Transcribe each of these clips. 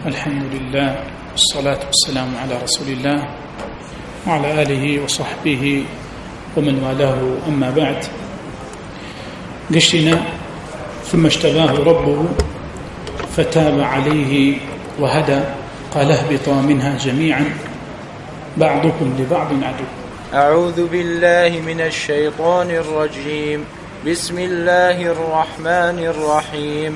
الحمد لله والصلاة والسلام على رسول الله وعلى آله وصحبه ومن والاه. أما بعد، قشنا ثم اشتباه ربه فتاب عليه وهدى، قال اهبطا منها جميعا بعضكم لبعض عدو. أعوذ بالله من الشيطان الرجيم. بسم الله الرحمن الرحيم.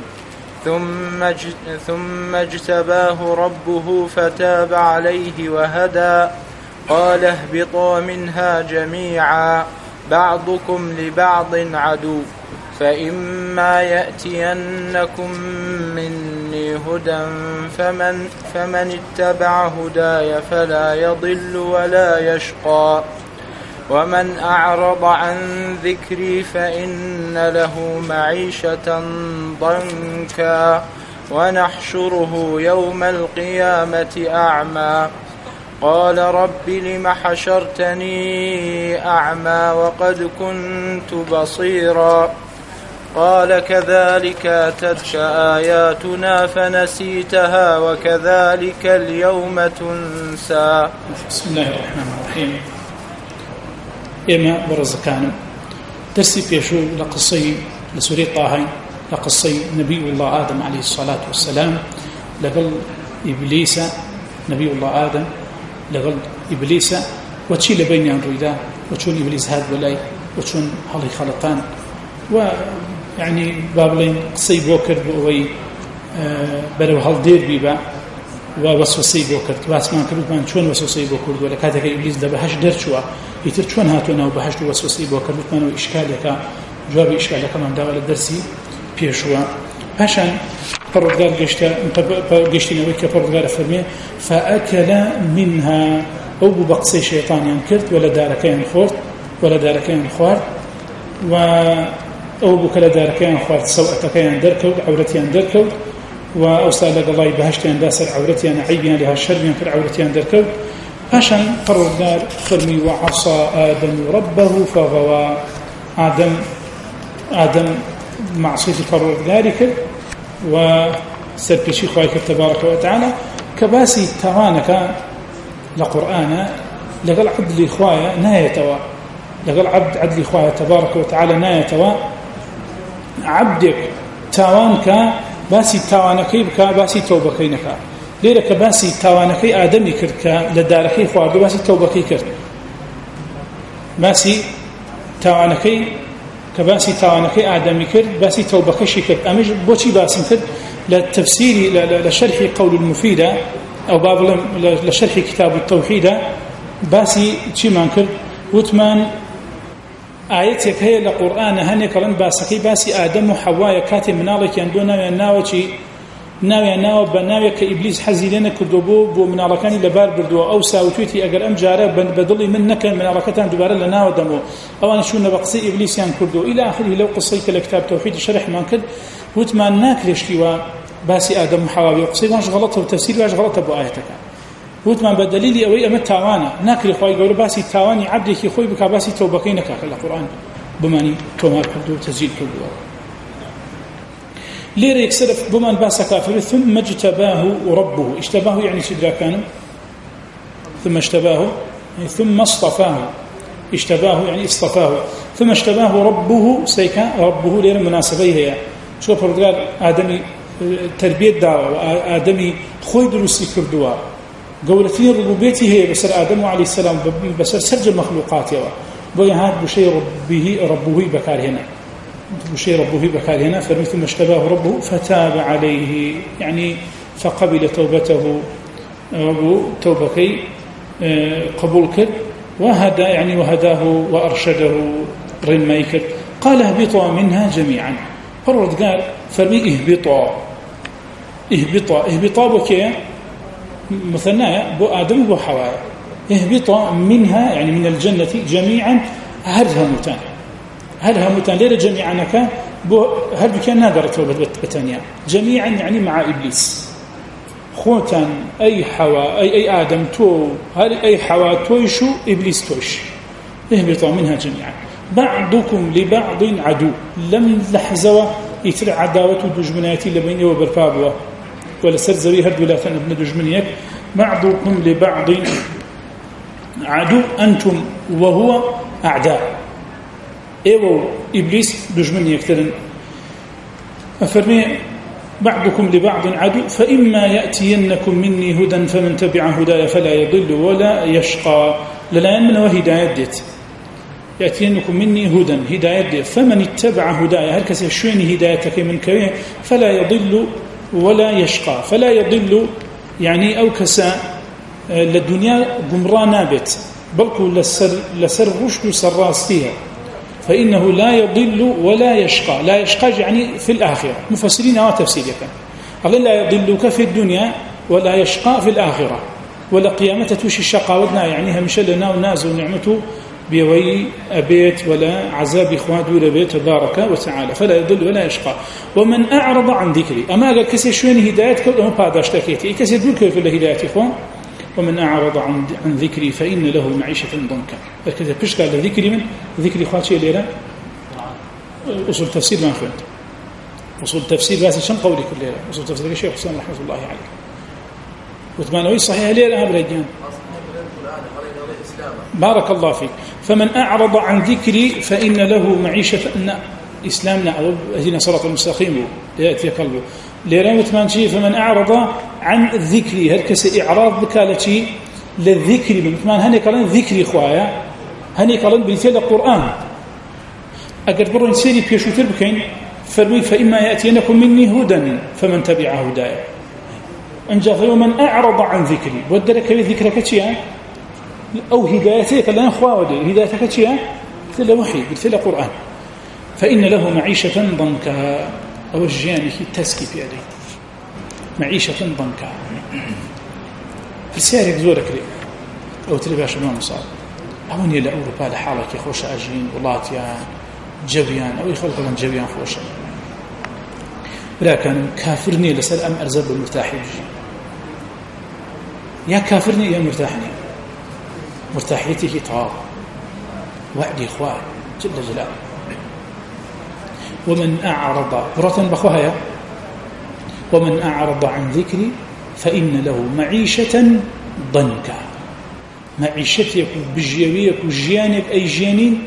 ثم اجتباه ربه فتاب عليه وهدى، قال اهبطا منها جميعا بعضكم لبعض عدو، فإما يأتينكم مني هدى فمن اتبع هداي فلا يضل ولا يشقى، ومن أعرض عن ذكري فإن له معيشة ضنكا ونحشره يوم القيامة أعمى، قال رب لم حشرتني أعمى وقد كنت بصيرا، قال كذلك أتتك آياتنا فنسيتها وكذلك اليوم تنسى. بسم الله الرحمن الرحيم. إما برزكانم درسي بيشو لقصي لسوري طه لقصي نبي الله آدم عليه الصلاة والسلام لقل إبليس، نبي الله آدم لقل إبليس وتشي لبيني عن رويدا وتشون إبليس هاد ولاي وتشون هالي خلطان، ويعني بابلين قصي بوكر بوي بلو هالدير بيبا ووسوسي بوكر واسمان كردمان شون وسوسي بوكر ولا كاتك إبليس ده بهش درشوا يتر شون هاتونا وبهش وسوسي بوكر بتمنوا إشكالك جواب إشكالك من داول الدرسي بيشوا عشان فرضار قشتنا ويك فرضار فرمي فأكل منها أو بقصي شيطان ينكرت ولا داركين خورت ولا داركين خوارت أو بكلا داركين خوارت سوءتكين دركود عورتين دركود وأوصى لك الله بهشتين داسر عورتين عيبين لها الشربين في عورتين دركود عشان فرضار فرمي وعصى آدم ربه فغوى. آدم معصية فرضارك وسربشي خواهك تبارك وتعالى كباسي توانك لقرآن لقل عدل إخوايا نايتوا لقل عدل إخوايا تبارك وتعالى نايتوا عبدك توانك باسي توانكي بك باسي توبكينك ليرك باسي توانكي آدمي كرك لداركي خوارد باسي توبكي كرك باسي توانكي كباسي توانكي آدمي كرك باسي توبكي شكرك أمج بوشي باسي كرك للتفسير لشرح قول المفيدة أو باب لشرح كتاب التوحيد باسي شمان كرك وثمان آياتك هي القرآن هنيك رن باسكي باسي آدم وحواء كاتب منالك يندونا يناوشي ناوي ناو بناوي كإبليس حزيلنا كدوبو ومنالكاني لبار بردو أو ساوتوتي أجر أم جارة بدلي منك منالكتان دوباره لناو دمو أو أنا شو نبقصي إبليس ين كردو إلى آخره. لو قصيك لكتاب توحيد شرح ما كد وتمان ناكلش كيوا باسي آدم وحواء يقصي واش غلطه وتفسير واش غلطه بآياتك وتمان بدليل أوي أما تاوانا ناكل خوي يقول باسي تاواني عبدك خوي بك باسي توبكينك في القرآن بماني تومار كردو تسجيل كردو لير يكسرف بمن باس كافر. ثم اجتباه ربه، اشتباه يعني شدرا كانوا ثم اشتباه يعني ثم اصطفاه، اشتباه يعني اصطفاه. ثم اشتباه ربه سيكا ربه لير مناسبيه هي شو فرض آدمي تربية دعوة آدمي خوي دروسي كردوا قولتين ربوبيتي هي بسر آدم عليه السلام بسر سرج المخلوقات يوا بيهاد بشيء ربه بكار هنا بشيء ربه بكار هنا. فمثل ما اشتباه ربه فتاب عليه يعني فقبل توبته ربه توبكي قبول كر وهدى يعني وهداه وأرشده رميكر. قال اهبطوا منها جميعا. فرد قال فرمي اهبطا بكي مثنايا بو آدم وبو حواء. اهبطا منها يعني من الجنة جميعا هلها متان ليلة جميعا كان هل كان نادر توبة بتانيا جميعا يعني مع إبليس خوتان أي حواء أي آدم تو هل أي حواء تويشو إبليس تويش. اهبطا منها جميعا بعضكم لبعض عدو لم لحظة يترع عداوة دجمناتي لبيني وبرفابه ولا سرزوي هرد ولا ابن دجمنيك بعضكم لبعض عدو أنتم وهو أعداء إيوه إبليس دجمنيك ترن أفرمي بعضكم لبعض عدو فإما يأتينكم مني هدى فمن تبع هدايا فلا يضل ولا يشقى للا من وهداية ديت يأتينكم مني هدى هداية ديت فمن اتبع هدايا هل كسي شوين هدايتك من كويه فلا يضل ولا يشقى فلا يضل يعني أو كسا للدنيا قمرا نابت بلكو لسر رشد سراستيها فإنه لا يضل ولا يشقى لا يشقى يعني في الآخرة مفسرين هو تفسير كان قال لا يضلك في الدنيا ولا يشقى في الآخرة ولا قيامة توشي الشقاوتنا يعني همشى لنا وناز ونعمته بيوي أبيت ولا عذاب إخوان دور بيت تبارك وتعالى فلا يضل ولا يشقى ومن أعرض عن ذكري أما قال كسي شوين هدايتك وما بعدش تكيتي كسي دول كيف الهداية إخوان ومن أعرض عن ذكري فإن له معيشة ضنكا هكذا بيش قال ذكري من ذكري خواتي ليلة أصول تفسير ما أخوات أصول تفسير بس شن قولي كل ليلة أصول تفسير الشيخ حسين رحمة الله عليه وثمانوي صحيح ليلة أبرجان بارك الله فيك فمن أعرض عن ذكري فإن له معيشة إسلامنا أو هنا صراط المستقيم يأتي قلبه ليران وثمان فمن أعرض عن ذكري هركس إعراض بكالتي للذكر من ثمان هني قالن ذكري خوايا هني قالن بيتل القرآن أقد برون سيري بيشوتر بكين فرمي فإما يأتينكم مني هدى فمن تبع هدايا أنجا فمن أعرض عن ذكري ودرك ذكرك تيا أو هدايتك لأن خواودي هدايتك تيا مثل وحي مثل قرآن فإن له معيشة ضنكا أو الجياني تسكي في يديه معيشة ضنكا في سيارك زورك لي أو ترباش ما مصاب أوني لأوروبا لحالك يخوش أجين ولاتيان جويان أو يخلق لهم جويان خوشا ولا كان كافرني لسأل أم أرزب المرتاح يجي يا كافرني يا مرتاحني مرتاحيته طاب وعدي إخوان جل جلاله ومن أعرض برة بخوها ومن أعرض عن ذكري فإن له معيشة ضنكا معيشتك بجيويك وجيانك أي جيانين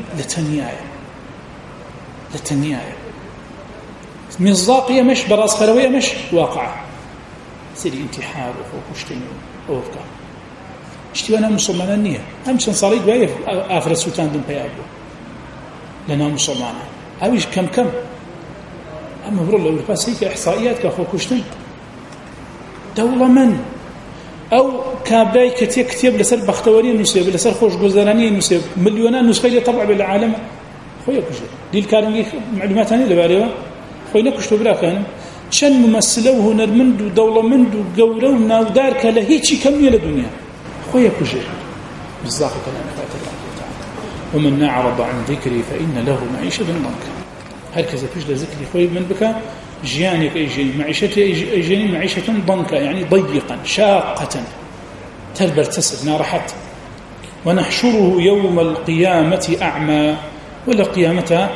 لتنيايا مصداقية مش براس خلوية مش واقعة سيدي انتحار وكشتين ووفكا اشتوانا مسلمانا النية همشن صاريك بايف آفر السلطان دون بيابو لنا مسلمانا أويش كم أما برو الله ورفاس هيك إحصائيات كأخو كشتين دولة من أو كاباي كتيب لسر بختواري نسيب لسر خوش جزراني نسيب مليونان نسخة طبع بالعالم خويا كشتين دي الكارنجي معلومات هني لباريوه خويا كشتو بلا كان شن ممثلوه نرمندو دولة مندو قورونا ودارك لهيتشي كمية للدنيا خويا كشتين بالزاق كلام الله تعالى ومن أعرض عن ذكري فإن له معيشة ضنكا هركز فيش لذكري خويا من بكى جيانك أي جيني معيشتي أي جيني معيشة ضنكا يعني ضيقا شاقة تلبر تسد نارحت ونحشره يوم القيامة أعمى ولا قيامتها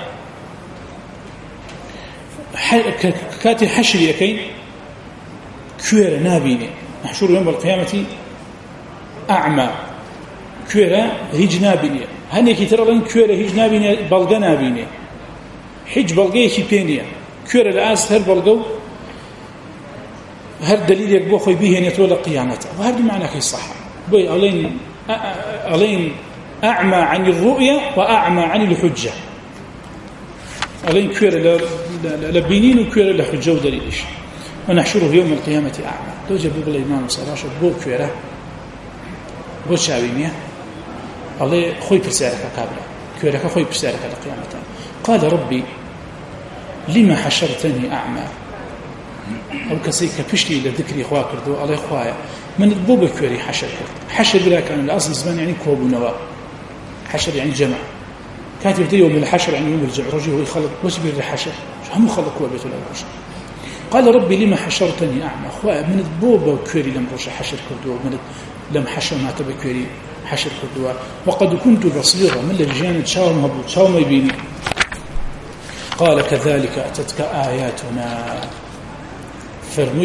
كاتي حشر يكين كويرة نابيني نحشره يوم القيامة أعمى كويرة هيج نابيني هنيكي ترى لن كويرة هيج نابيني بلغ نابيني حج بلغيكي بينيا كويرة الآس هر بلغو هر دليل يكبو خوي بيه يتولى قيامته وهذا معنى كي صح بوي ألين أعمى عن الرؤية وأعمى عن الحجة ألين كويرة لبينين وكويرة لحجة ودليلش ونحشره يوم القيامة أعمى لو جابوا بالإمام صراحة بو كويرة بو شاوينية الله خوي برسالك قابلة كويرة خوي برسالك لقيامته قال ربي لما حشرتني أعمى أو كسيك بشتي لذكري إخوة كردو الله إخوايا من الضوء كوري حشر كرد حشر بلا كان الأصل زمان يعني كوب ونواء حشر يعني جمع كاتب دي يوم الحشر يعني يوم الجمع رجل هو يخلط وش بير الحشر هم خلق كوبيت ولا الحشر قال ربي لما حشرتني أعمى إخوايا من الضوء كوري لم رجع حشر كردو من لم حشر ما تبى كوري حشر كردو وقد كنت بصيرا من الجانب شاوم هبوط شاوم يبيني قال كذلك أتتك آياتنا فرمي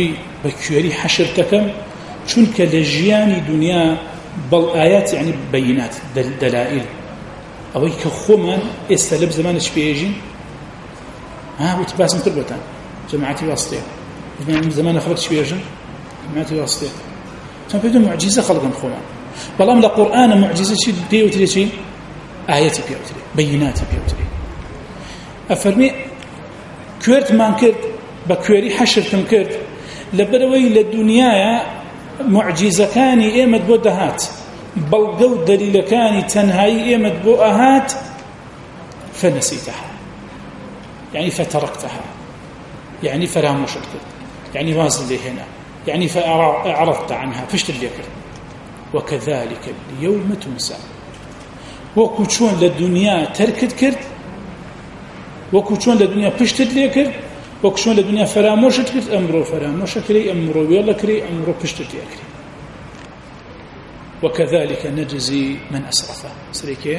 بكوري حشر تكم چونك لجياني دنيا بالآيات يعني بينات دلائل أو كخوما استلب زمان شبيجين وتباسم تربتان جماعتي واسطية زمان خلق شبيجين جماعتي واسطية كان بدون معجزة خلقا خوما والله لا قرآن معجزة شيء بيوتري شيء آياتي بيوتري بيناتي بيوتري أفرمي كورت مان كرت بكوري حشر تمكرت لبروي للدنيا معجزة كاني إيمت بودهات بلغو دليل كاني تنهاي إيمت بؤهات فنسيتها يعني فتركتها يعني فراموشت يعني وازن لي هنا يعني فأعرضت عنها فشت اللي كرت وكذلك اليوم تنسى وكوشون للدنيا تركت كرت وكوشون للدنيا فشت اللي كرت وكشون للدنيا فراموشت كرت أمره فراموش كري أمره ويلا كري أمره فشت اللي كري وكذلك نجزي من أسرف سريكي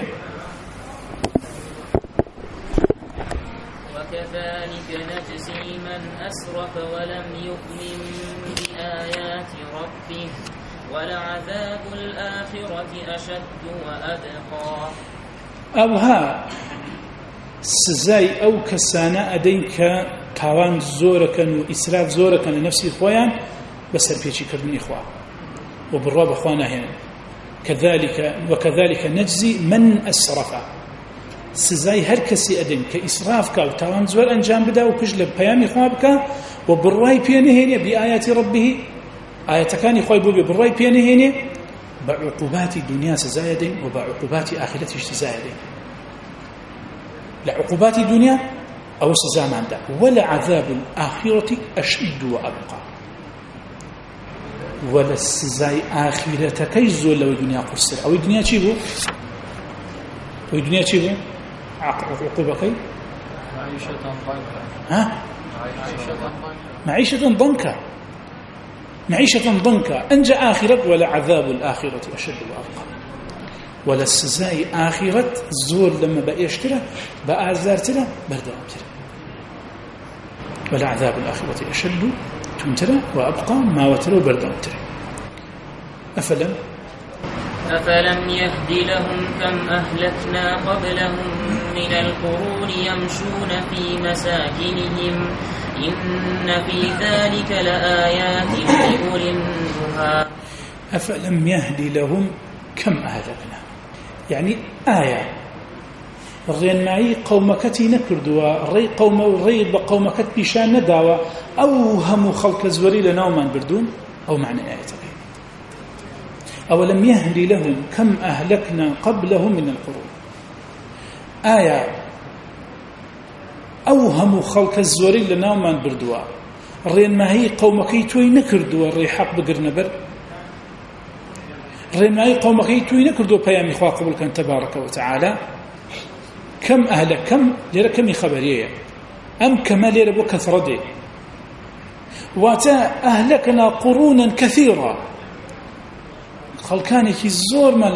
وكذلك نجزي من أسرف ولم يؤمن بآيات ربه ولعذاب الآخرة أشد وأبقى أوها سزاي أو كسانا أدينك تاوان زوركن وإسراف زوركن لنفسي إخوان بس البيتشي كردن إخوان وبالرابع إخوانا هنا وكذلك نجزي من أسرف سزاي هركسي أدن كإسرافك وتاوان زور أنجام بدا وكجلب بيامي إخوانك وبالرأي بيانهين بآيات ربه آيات كان إخوان بوبي بالرأي بيانهين بعقوبات الدنيا سزاي أدن وبعقوبات آخرته سزاي أدن لعقوبات الدنيا أو سزاء ما عنده ولا عذاب الآخرة أشد وأبقى ولا السزاء آخرة كيزول لو الدنيا قصر أو الدنيا تشيبه والدنيا تشيبه عقوبة كي معيشة ضنكا أنجى آخرة ولا عذاب الآخرة أشد وأبقى ولا السزاء آخرة زور لما بقى يشترى بقى أزارتنا بردامتنا ولا عذاب الآخرة أشد تمترى وأبقى ما وترى بردامتنا أفلم يهد لهم كم أهلكنا قبلهم من القرون يمشون في مساكنهم إن في ذلك لآيات لأولي النهى أفلم يهد لهم كم أهلكنا يعني آية الرين معي قومكتي نكردوا الري بقومكت بشان نداوا أوهم خلق زوري لنومان بردون أو معنى آية أولم يهدي لهم كم أهلكنا قبلهم من القرون آية أوهم خلق الزوري لنومان بردوا الرين معي قومكي توي نكردوا الري حق بقرنا بر رماي قومكي توي نكردو بيامي خوا قبل كان تبارك وتعالى كم أهلك كم ليرا كم خبريه أم كما ليرا بكثرة واتا أهلكنا قرونا كثيرا خلقانك الزور ما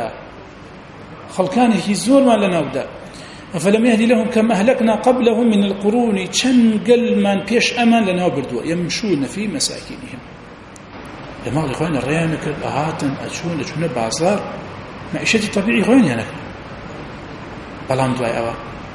لنودا أفلم يهدي لهم كم أهلكنا قبلهم من القرون چنقل من بيش أمان لنوبردوا يمشون في مساكنهم لما قال إخواني الريانك الأهاتن أشون بازار معيشتي طبيعي إخواني يعني بلام دواي أوا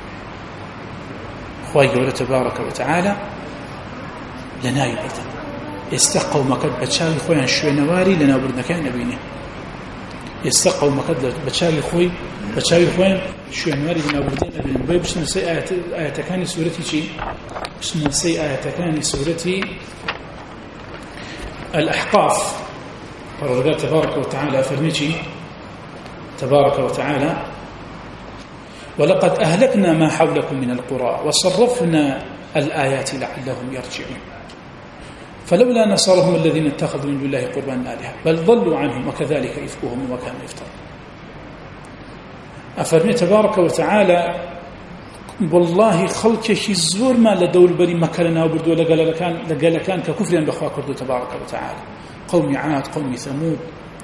أخواني قوله تبارك وتعالى لنا يبرد يستقوا مكد بتشاوي إخواني الشوينواري لنا بردنا كان نبيني يستقوا مكد بتشاوي إخواني الشوينواري لنا بردنا نبيني بي بسم نسي آية كاني سورتي شي بسم نسي آية كاني سورتي الأحقاف فرغب تبارك وتعالى فرميشي تبارك وتعالى ولقد أهلكنا ما حولكم من القرى وصرفنا الآيات لعلهم يرجعون فلولا نصرهم الذين اتخذوا من دون الله قربانا آلهة بل ضلوا عنهم وكذلك إفكهم وما كانوا يفترون أفرمي تبارك وتعالى والله خلق شي زور ما لدول بري مكرنا وبردوا لقال كان ككفر بخوا كردو تبارك وتعالى قوم عاد قوم ثمود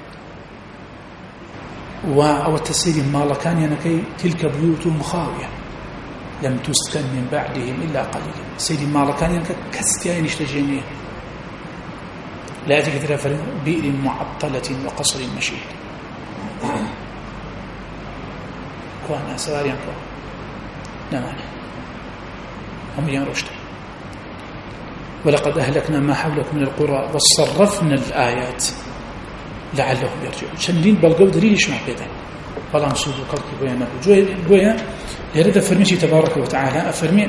أو التسير ما كان ينكي تلك بيوتهم خاوية لم تسكن من بعدهم إلا قليلا سيد ما كان ينكي كستيين اشتجينيه لا كثيرا بئر معطلة وقصر مشيد كوانا سواريان كوا نمانا هم ينرشد ولقد أهلكنا ما حولكم من القرى وصرفنا الآيات لعلهم يرجعون شندين بلقوا دليل شما بيدا فلا نصوب قلق بيانا بويا يرد فرميشي تبارك وتعالى أفرمي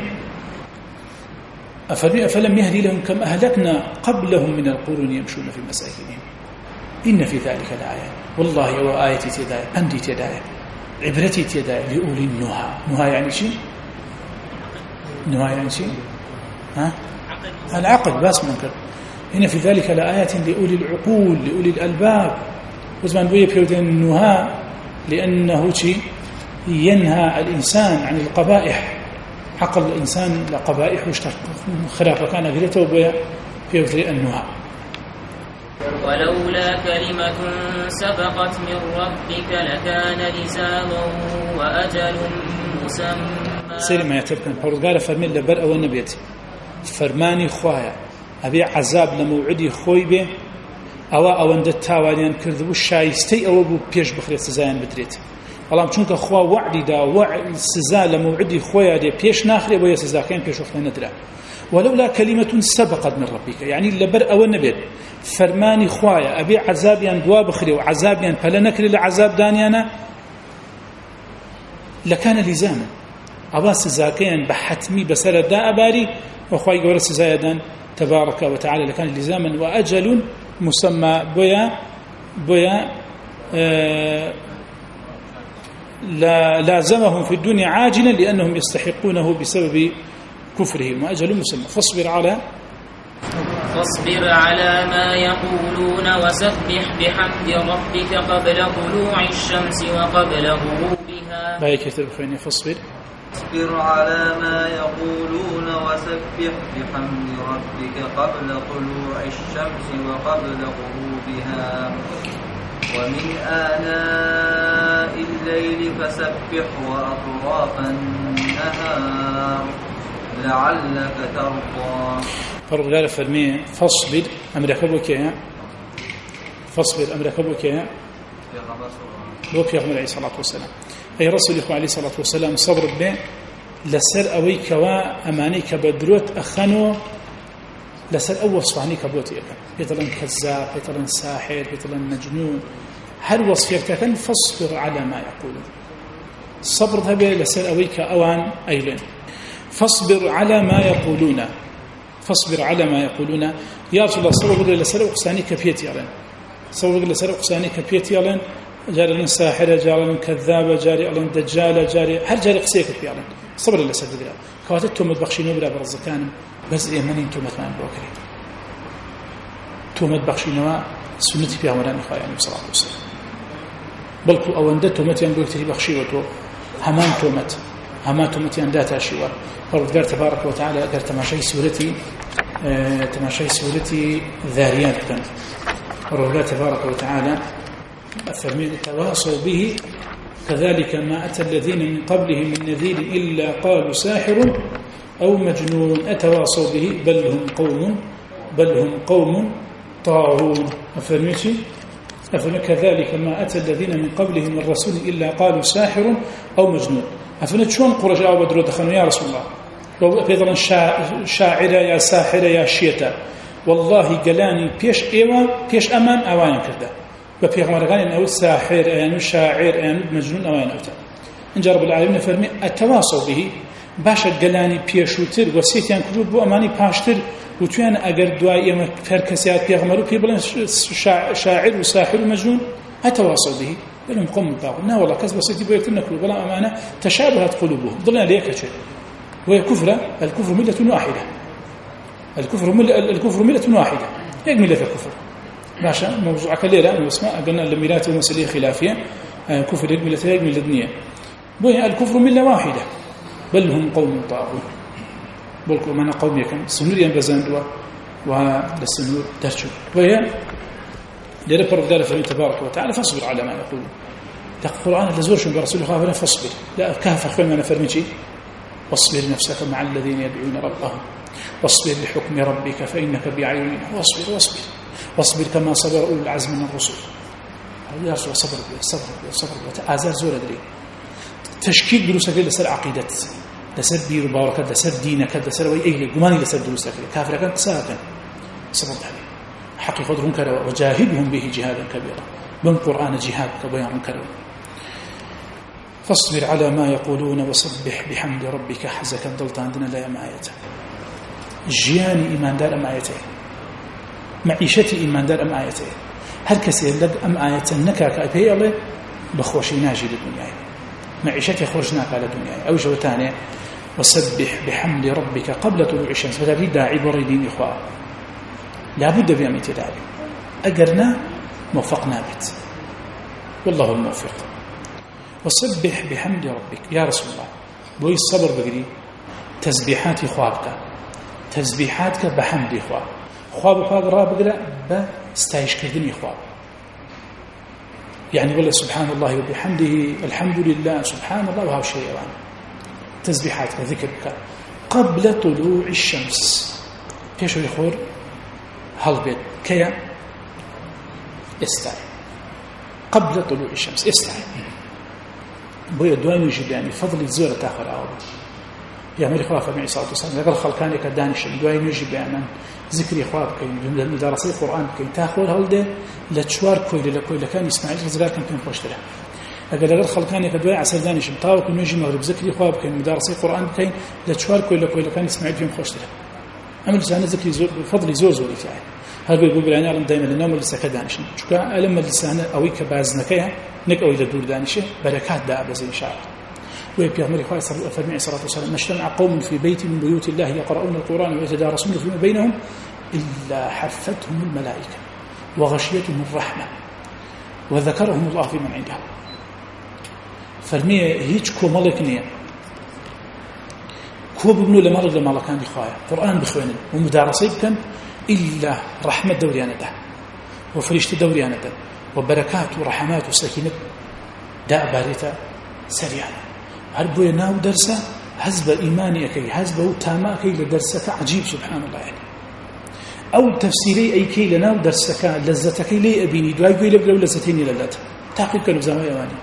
أفلم يهدي لهم كم أهلكنا قبلهم من القرون يمشون في مساكنهم إن في ذلك لآية والله وآيتي تداية عندي تداية عبرتي تداية لأولي النهى نهى يعني شيء نهى يعني شيء ها العقل بس منكر إن في ذلك لآيات لأولي العقول لأولي الألباب وزمان بويا بيودين النهى لأنه شيء ينهى الإنسان عن القبائح عقل الإنسان لقبائح خلافة كان قلته بويا بيودين النهى ولولا كلمة سبقت من ربك لكان لزاما وأجل مسمى سيري ما يتبقى قال فرمي لبر أو النبيت فرماني خوايا أبي عذاب لموعدي خوي به أو أن التاوانيان كردو الشايستي أو أبو بيش بخريت سزايان بدريت والله چونك خوا وعدي دا وعد سزا لموعدي خويا دي بيش ناخري ويا سزا كان بيش وقت ندرا ولولا كلمة سبقت من ربك يعني لبر أو النبيت فرماني خوايا أبي عذابيان دوا بخري وعذابيان فلا نكري لعذاب دانيانا لكان لزاما أبا سزاكيان بحتمي بسر الداء باري وخواي قول سزايدان تبارك وتعالى لكان لزاما وأجل مسمى بويا لازمهم في الدنيا عاجلا لأنهم يستحقونه بسبب كفرهم وأجل مسمى فاصبر على ما يقولون وسبح بحمد ربك قبل طلوع الشمس وقبل غروبها بايك يتبخيني فاصبر على ما يقولون وسبح بحمد ربك قبل طلوع الشمس وقبل غروبها ومن آناء الليل فسبح وأطراف النهار لعلك ترضى فرغال فرمي فاصبر أمرك بك فاصبر أمرك بك وفي عليه الصلاة والسلام أي رسول الله عليه الصلاة والسلام صبر به لسر أويك وأمانيك بدروت أخنو لسر أول صفانيك بوتي بيطلن كذاب بيطلن ساحر بيطلن مجنون هل وصفك كان فاصبر على ما يقولون الصبر هذا لسر أويك أوان أيلين فاصبر على ما يقولون فاصبر على ما يقولون يا رسول الله صبر لسر أقسانيك بيتي علين صبر لسر أقسانيك بيتي علين جاري ساحرة جاري كذابة جاري علن دجالة جاري هل جاري قسيك في علن صبر الله سد بلا كواتتهم متبخشين بلا برزكان بس يمنين تومت مان بوكري تومت بخشينوا سنتي في عمران اخويا عليه الصلاه والسلام بلكو او اندتهم متين بوكتي بخشيوتو همان تومت انداتا شيوا فرض تبارك وتعالى قال تماشي سورتي ذاريات كان فرض تبارك وتعالى أفرمي تواصوا به كذلك ما أتى الذين من قبلهم من نذير إلا قالوا ساحر أو مجنون أتواصوا به بل هم قوم طاغون أفرمي كذلك ما أتى الذين من قبلهم من رسول إلا قالوا ساحر أو مجنون أفرمي شون قرجاء ودرو دخلوا يا رسول الله لو أيضا شاعرة يا ساحرة يا شيتا والله قلاني بيش أمان أوان كذا وبيغمرغان أو ساحر أو شاعر أو مجنون أو أنوتا إن رب العالمين فرمي التواصل به باشا قلاني بيشوتر وسيتيان كروب بو أماني باشتر وتوان أقر دواء يما فركسيات بيغمرو بيبلن شاعر وساحر ومجنون التواصل به بلهم قوم طاغون والله كسب وسيتي بيرتنا كروب بلا أمانة تشابهت قلوبهم ضلنا ليك شيء وهي الكفر ملة واحدة الكفر ملة واحدة هيك ملة الكفر باشا موضوع كليرة اسمها قلنا الميلات ومسألة خلافية كفر الملتين من الدنيا بوي الكفر ملة واحدة بل هم قوم طاغون بلكم من قوم يكن سنور ينبزندوا والسنور ترجو وهي لرب ذلك تبارك وتعالى فاصبر على ما يقولون القرآن لزورش برسول الله فاصبر لا كهف أخوان ما نفرمي واصبر نفسك مع الذين يدعون ربهم واصبر لحكم ربك فإنك بأعيننا واصبر واصبر كما صبر أولو العزم من الرسل. يا رسول صبر آزار زور أدري تشكيل دروس أكيد لسر عقيدة لسر بير وباركة لسر دينك لسر ويأيل قماني لسر دروس أكيد كافر كان ساكن صبر عليه حقيقة منكر وجاهدهم به جهادا كبيرا من قرآن جهاد كبيان منكر. فاصبر على ما يقولون وسبح بحمد ربك حزك ضلت عندنا لا معايته جياني إيمان دار أم آيته معيشتي إيمان دار أم آيته هل كسير لك أم آيته نكاك أبي الله بخوشي ناجي للدنيا معيشتي خرجناك على الدنيا أو جو تاني وسبح بحمد ربك قبل طلوع الشمس بدل داعي بريدين إخوة لابد بأميت داعي أجرنا موفقنا بت والله الموفق. وسبح بحمد ربك يا رسول الله بوي الصبر بقري تسبيحات خوابك تسبيحاتك بحمد خواب راب بقرا بستايش كردني خواب يعني والله سبحان الله وبحمده الحمد لله سبحان الله وهذا شيء يعني تسبيحاتك ذكرك قبل طلوع الشمس كيشو يخور هالبيت كيا استاي قبل طلوع الشمس استاي بويا دوين يجب يعني فضل الزورة تاخر أول يا ملك خواه فرمي صلى الله عليه وسلم يقول خلقاني كدانش دوين يجب يعني ذكري خواه بكين مدارسي القرآن بكين تاخر هالده لتشوار كويل لكويل كان إسماعيل غزقار كان كين خوشتره أقول خلقاني كدوين عسل دانش مطاوك ونجي مغرب ذكري خواه بكين مدارسي القرآن بكين لتشوار كويل كان إسماعيل كين خوشتره أما لسانه ذكري فضل زور يعني هذا يقول يعني أعلم دائما النوم لسه كدانش شكا ألم لسانه أوي كبازنكيا نك أوي لدور دانشه بركات داء بزي شعر ويبيغمر خواه فرمي صلى الله عليه وسلم ما اجتمع قوم في بيت من بيوت الله يقرؤون القرآن ويتدارسون فيما بينهم إلا حفتهم الملائكة وغشيتهم الرحمة وذكرهم الله في من عنده. فرمي هيج كو ملكنيا كو ببنو لمالكان بخوايا قرآن بخوانه ومدارسي بكن إلا رحمة دوريانة ده وفريشت دوريانة ده وبركات ورحمات وسكينة داء باريتا سريعا هربو يناو درسة حزب إيماني أكي حزب وتاما أكي لدرسك عجيب سبحان الله يعني أو تفسيري أي كي لناو درسك لذتك لي أبيني دواي قوي لبلو لذتيني لذات تعقيب كانوا بزامي أماني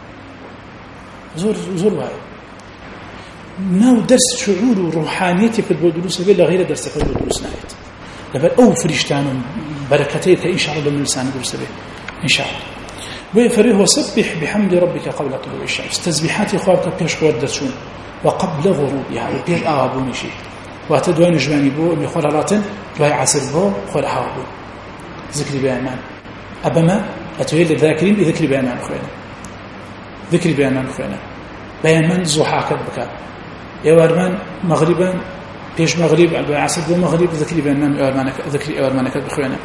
زور هاي ناو درس شعور وروحانيتك البودروس بلا غير درسك البودروس نايت لبل أو فريشتان بركتيك إن شاء الله من لسان درس به إن شاء الله. ويفريه وسبح بحمد ربك قبل طلوع الشمس تسبيحات إخوانك بيش قوة وقبل غروبها وبيش آبوني شيء واتدوين جواني بو مخورالات دواي عصر بو خور حاول بو ذكري بأمان أبما أتويل الذاكرين بذكري بأمان أخوانا ذكري بأمان أخوانا بأمان زوحاك بك يوارمان مغربا بيش مغرب عصر بو مغرب ذكري بأمان ذكري أورمانك بخوانا.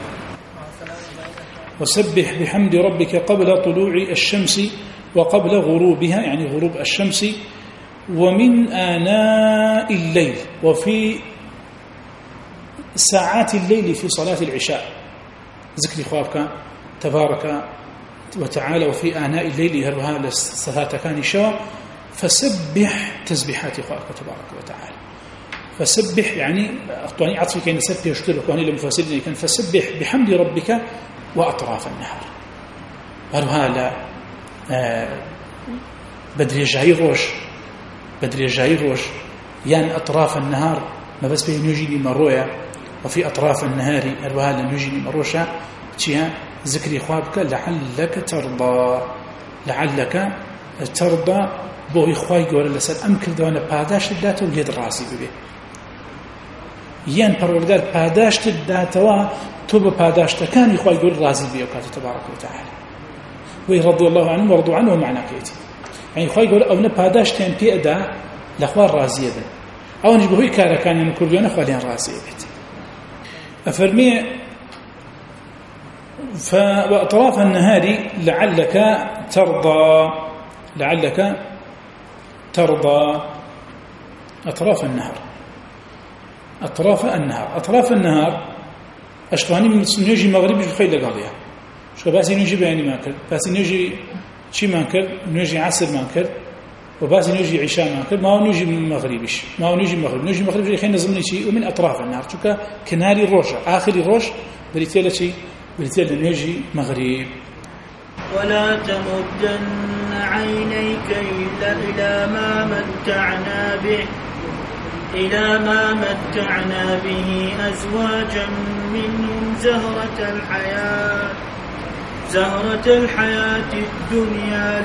وسبح بحمد ربك قبل طلوع الشمس وقبل غروبها يعني غروب الشمس ومن آناء الليل وفي ساعات الليل في صلاة العشاء ذكر خوابك تبارك وتعالى وفي آناء الليل هرها لصلاة كان شاء فسبح تسبيحات خوابك تبارك وتعالى فسبح يعني أطواني عطفي كي نسبح يشترك وهني لمفاسرين كان فسبح بحمد ربك وأطراف النهار هرها لا بدري جاي روش يعني أطراف النهار ما بس بين يجيني مرويا وفي أطراف النهار أرواها لن يجيني مروشا تيها ذكري خوابك لعلك ترضى بو إخواي قول لسال أمكر دوانا باداش الداتا وليد الراسي ببي يان پروردگار پاداش الداتا تو بپاداش تكان إخواي قول رازي بي وكاته تبارك وتعالى ويرضي الله عنه ورضوا عنه ومعنى كيتي يعني إخواي قول أو نپاداش تين بي أدا لأخوار رازية بن أو نجبهوي كارا كان ينكردون أخوالين رازية بن أفرمي فأطراف النهار لعلك ترضى أطراف النهار أشتواني من نيجي مغرب بخير لقاليها شو باسي نيجي بياني ماكل باسي نيجي شي ماكل نيجي عصر ماكل وباسي نيجي عشاء ماكل ما هو نيجي مغربش ما هو نيجي مغرب خير نظمني شيء ومن أطراف النهار شو كناري روش آخر روش بريتيلا شيء بريتيلا نيجي مغرب. ولا تمدن عينيك إلى ما متعنا به أزواجا منهم زهرة الحياة الدنيا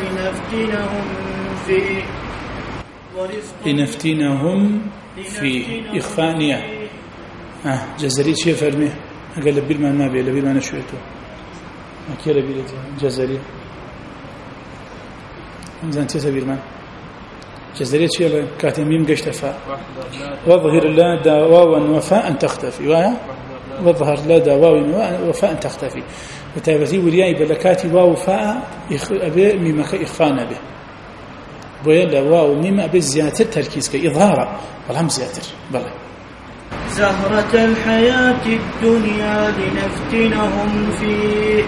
لنفتنهم فيه إخفانية. جزري شيء فرمي قال لبيل ما نبي لبيل ما نشويته أكيد لبيل جزري زين تسبيل ما جزري شيء كاتميم قشتفا وظهر لا دواء وفاء تختفي وظهر لا دواء وفاء تختفي وتابتي ولياي بلكاتي وفاء أبي ميمك إخفانا به بويلا واو ميم أبي زيادة تركيز كإظهار والهم زيادة بلى. زهرة الحياة الدنيا لنفتنهم فيه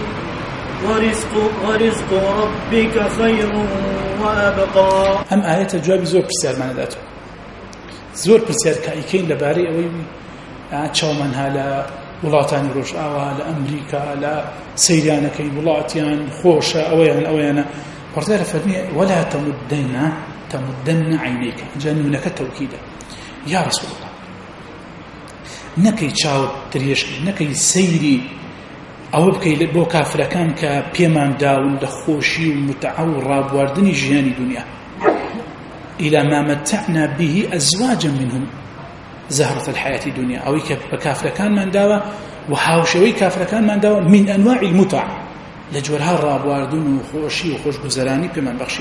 ورزق ربك خير وأبقى. هم آية الجواب زور برسيار معنى ذاته زور برسيار كأيكين لباري أوي تشاومن هلا ولاطان روش أوها لأمريكا لا سيريانا كي ولاتيان خوشة أويانا وردار فرمي ولا تمدن عينيك جانب لك التوكيد يا رسول الله نكي تشاو تريش نكي سيري أو بكي بو كافر كان كبيمان داون لخوشي ومتعور واردني جياني دنيا إلى ما متعنا به أزواجا منهم زهرة الحياة الدنيا أو كافر كان من داوى وحاوشوي كافر كان من داوى من أنواع المتع لجورها الراب واردون وخوشي وخوش بزراني بمن بخشي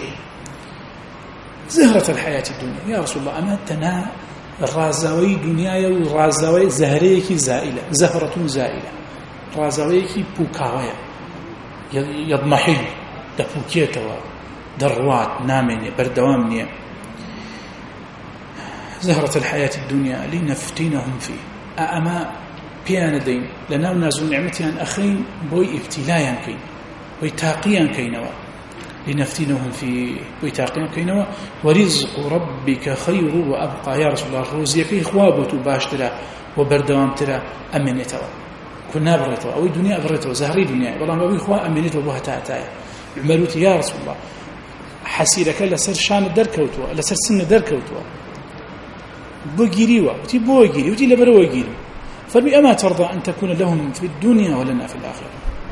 زهرة الحياة الدنيا. يا رسول الله أمتنا الرازاوي دنيا والرازاوي زهريك زائلة زهرة زائلة رازاويك بوكاوية يضمحي دفوكيتوا دروات نامني بردوامني زهرة الحياة الدنيا لنفتنهم فيه أما بيان دين لنا نازل نعمتيان أخين بوي ابتلايا كين بوي تاقيا كينوا لنفتنهم فيه بوي تاقيا كينوا ورزق ربك خير وأبقى. يا رسول الله روزيك إخوابته باشترا وبردوامترا أمنيتوا كنا بريتوا أو الدنيا بريتوا زهري دنيا والله ما بيخوا أمنيتوا بوها تاعتايا عملوتي يا رسول الله حسيرك لسر شان دركوتوا لسر سن دركوتوا بوغيريوا وتي بوغيري وتي لبروغيري فرمي أما ترضى أن تكون لهم في الدنيا ولنا في الآخرة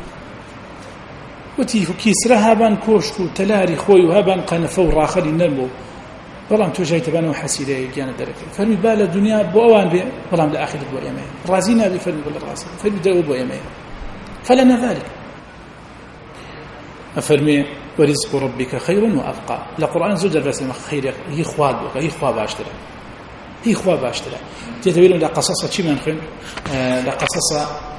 وتي كيسرا هابان كوشكو تلاري خوي وهابان قنفو راخلي نرمو والله تو جاي تبانو حسيري كان درك فرمي بال الدنيا بوان بي والله الآخرة بو يمين رازينا بفرمي ولا رازي فرمي دو بو يمين فلنا ذلك أفرمي ورزق ربك خير وأبقى. القرآن زوج بس خير هي خوابك هي خواب عشترا هي خواب عشترا تتويلون لقصص شيء من خير لقصص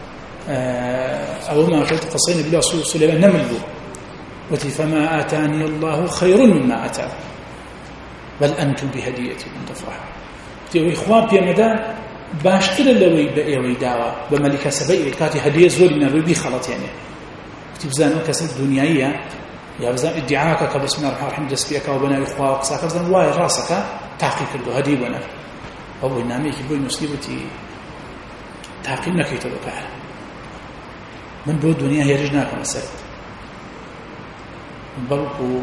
أو ما قلت قصين بالله سليمان نملو وتي فما آتاني الله خير مما آتاه بل أنتم بهديتي من تفرح تي خواب يا مدى باشتر لوي بأيوي دعوة بملكة سبيل كاتي هدية زورنا روي خلط يعني تبزانوا كسب دنياية يا بزان ادعاءك كبسم الله الرحمن الرحيم دسبيك وبنا إخوة قصاك بزان واي راسك تحقيق له هدي بنا أو إناميك بوي مسلمتي تحقيق نكيت له فعلا من بود دنيا هي رجناك مسألة بلقوا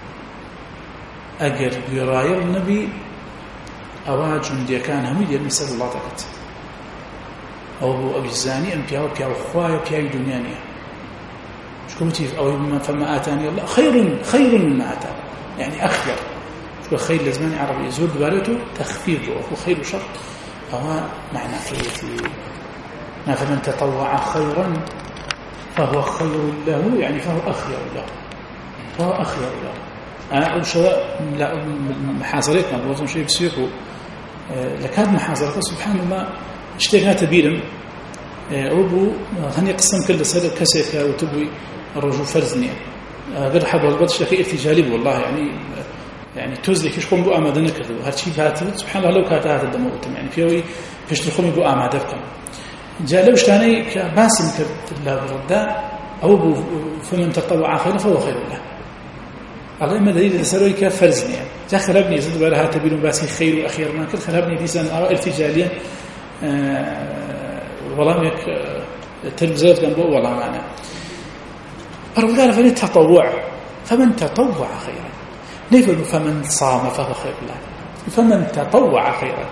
أجر براية النبي أواجن دي كان هميد يرمسل الله تكت أو هو أبي الزاني أم بياو خوايا بياو دنيانية شكوتي أو فما آتاني الله خير مما آتاه يعني أخير شكو خير لزماني عربي يزور دبارته تخفيض وهو خير وشر أو معنى خيرتي فمن تطوع خيرا فهو خير له يعني فهو أخير له أنا أقول شواء محاصرتنا بوضع شيء بسيقه لكاد محاصرته سبحان الله اشتغنا تبيرم أبو هني قسم كل سنة كسيفها وتبوي الرجل فرزني غير حب والبطش لكي ارتجالي والله يعني توزلي كيش قوم بو آمادة نكذو هالشي بهاتف سبحان الله لو كانت هذا الدموتم يعني فيوي كيش تخومي بو آمادة بكم جاء لو اشتاني كباسم كرت الله بالرداء أو بو فمن تطوع خيرا فهو خير له الله إما دليل لسروي كفرزني جاء خلابني يزد بارها تبين باسي خير وأخير ما كل خلابني ديسان أو ارتجاليا والله يك التلفزيون كان بو والله معنا قال فليتطوع فمن تطوع خيرا نقول فمن صام فهو خير له فمن تطوع خيرا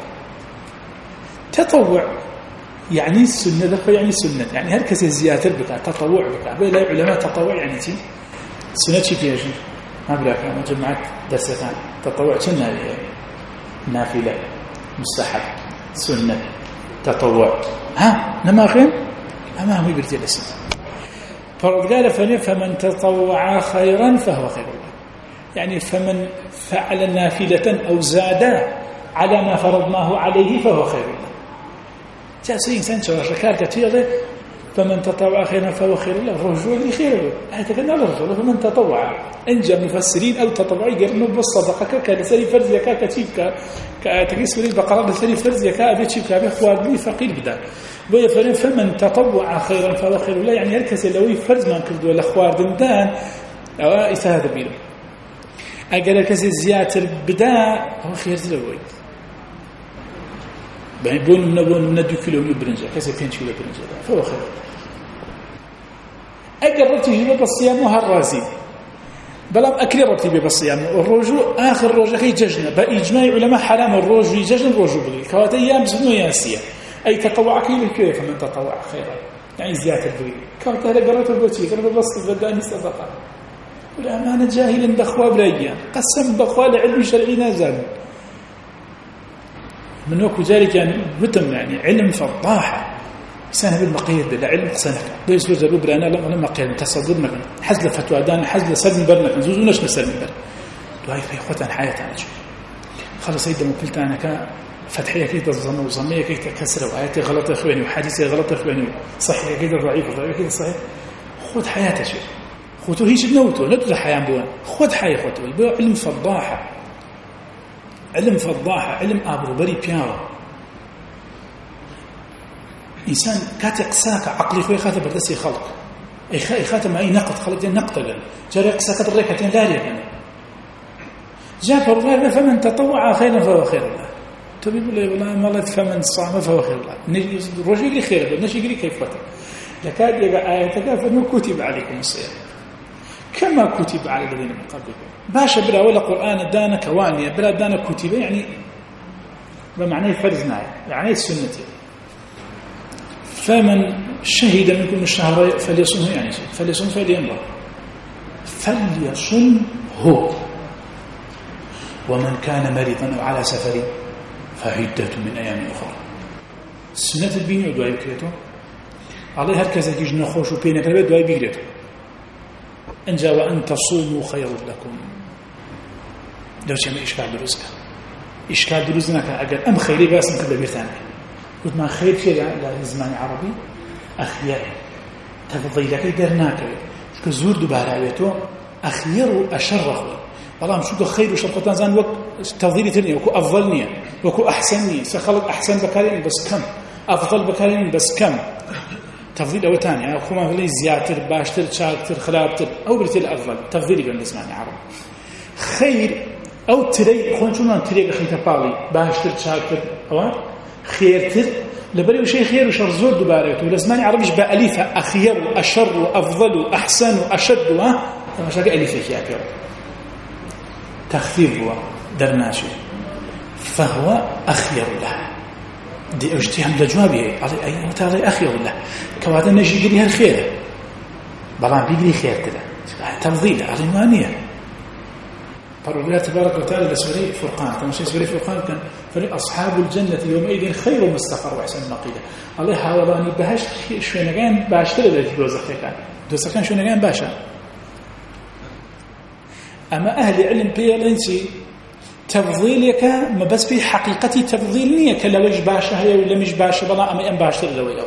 تطوع يعني السنة ذكر يعني سنة يعني هل كسي زيادة بك تطوع بك بلا علماء تطوع يعني تي سنة شي فيها شيء ما بلاك أنا جمعت درسان تطوع كنا نافلة مستحب سنة تطوع ها نماخن أما هو يبرتي الاسم فرد قال فمن تطوع خيرا فهو خير له يعني فمن فعل نافلة أو زاد على ما فرضناه عليه فهو خير له جالس إنسان شو شكار كثير فمن تطوع خيرا فهو خير له الرجل خير له هذا كان الرجل فمن تطوع انجى المفسرين او تطوعي قالوا بالصدقه كلسري فرز يكا كتيب كتقيسري بقرار لسري فرز يكا بيتشيب كابي خوارني فقير بدا بو يفرن فمن تطوع خيرا فهو خير له يعني هلكس لو فرز ما كردو ولا خواردندان او هذا بيلو اجل كسي زياده بدا هو خير له بون من 2 كيلو برنجة كسي 5 كيلو برنجة فهو خير أقررت جيبه بالصيام وهالرازي بلام أكل رتيبه بالصيام الرجو آخر رجو خي ججنا بإجماع علماء حرام الرجو يججن الرجو بلي كوات أيام سنو ياسية أي تطوع كيف فمن تطوع خيرا يعني زيادة البري كوات هذا قررت البوتي قررت بسط بداني صدقة ولا ما أنا جاهلا بأخوة بلايا قسم بأخوة لعلم شرعي نازل من وقت ذلك يعني بتم يعني علم فضاحة سنة بالمقيد لعلم سنة بيسوي زبوب لأنا لما قيل تصدرنا حزل فتوى دان حزل سلم برنا نزوزوناش نسلم بر دعاء في إخوتنا حياتنا خلص سيدنا مقلت أنا كفتحية كي تظن وظمية كي تكسر وآياتي غلط إخواني وحديثي غلط إخواني صحيح كي ضعيف وضعيف كي صحيح خذ حياته شيء خذوا هيش نوتو ندل حياة بوان خذ حياة خذوا البيع علم فضاحة علم فضاحة علم أبرو بري بياو إنسان كاتق ساك عقلي خوي خاطر بردسي خلق أي خاطر ما أي نقد خلق دين نقد قال جاري ساكت الريكتين لا ريكنا جاء فرغان فمن تطوع خيرا فهو خير له تبي بقول والله ما فمن صام فهو خير له الرجل خير له نشي يقولي كيف فتح لكاد يقع آياتك فإنه كتب عليكم الصيام كما كتب على الذين من قبلكم باشا بلا ولا قرآن دانا كوانية بلا دانا كتب يعني بمعنى فرزنا يعني السنة فمن شهد منكم الشهر فليصمه يعني فليصمه فليصمه ومن كان مريضا أو على سفر فعدة من أيام أخرى السنة البينية ودعاء بكريته عليه هركزة يجي نخوش وبينك دعاء بكريته إن جاء وأن تصوموا خير لكم لو شيء إشكال دروزك إشكال دروزنا كأجل أم خيري باسم كذا بيرتانك قلت ما خير شيء للزمان عربي أخيار تفضيلك درناك كزور دوباره عيته أخير وأشرخ والله مشو خير وشرطان زان وقت تفضيلي ترني وكو أفضلني وكو أحسنني سخلق أحسن بكارين بس كم أفضل بكارين بس كم تفضيل أو تاني يعني أخو ما في زيادة باشتر شاكتر خلابتر أو برتل أفضل تفضيلي بالنسبة عربي خير أو تري خون شو نان تري خير تبالي باشتر شاكتر أو خيرتر لبري وشيء خير وشر زور دوباره ولزمان عربيش بأليفة أخير وأشر وأفضل وأحسن وأشد ما شاء أليفة يا كير تخفيف درناشي فهو أخير له دي اجتهام لجوابي أي متى أخير له كواتا نجي يقريها الخير بلان بيقري خير كده تفضيل علمانية فرب تبارك وتعالى لسوري فرقان كما شيء سوري فرقان كان فأصحاب الجنة يومئذ خير مستقر وأحسن مقيلة الله حاولاني بهاش شوينغان باشتر ذلك دوزخان شوينغان باشا أما أهل علم بيالنسي تفضيلك ما بس في حقيقتي تفضيل نية كلا وجه باشا هي ولا مش باشا بلا أما أم باشتر ذوي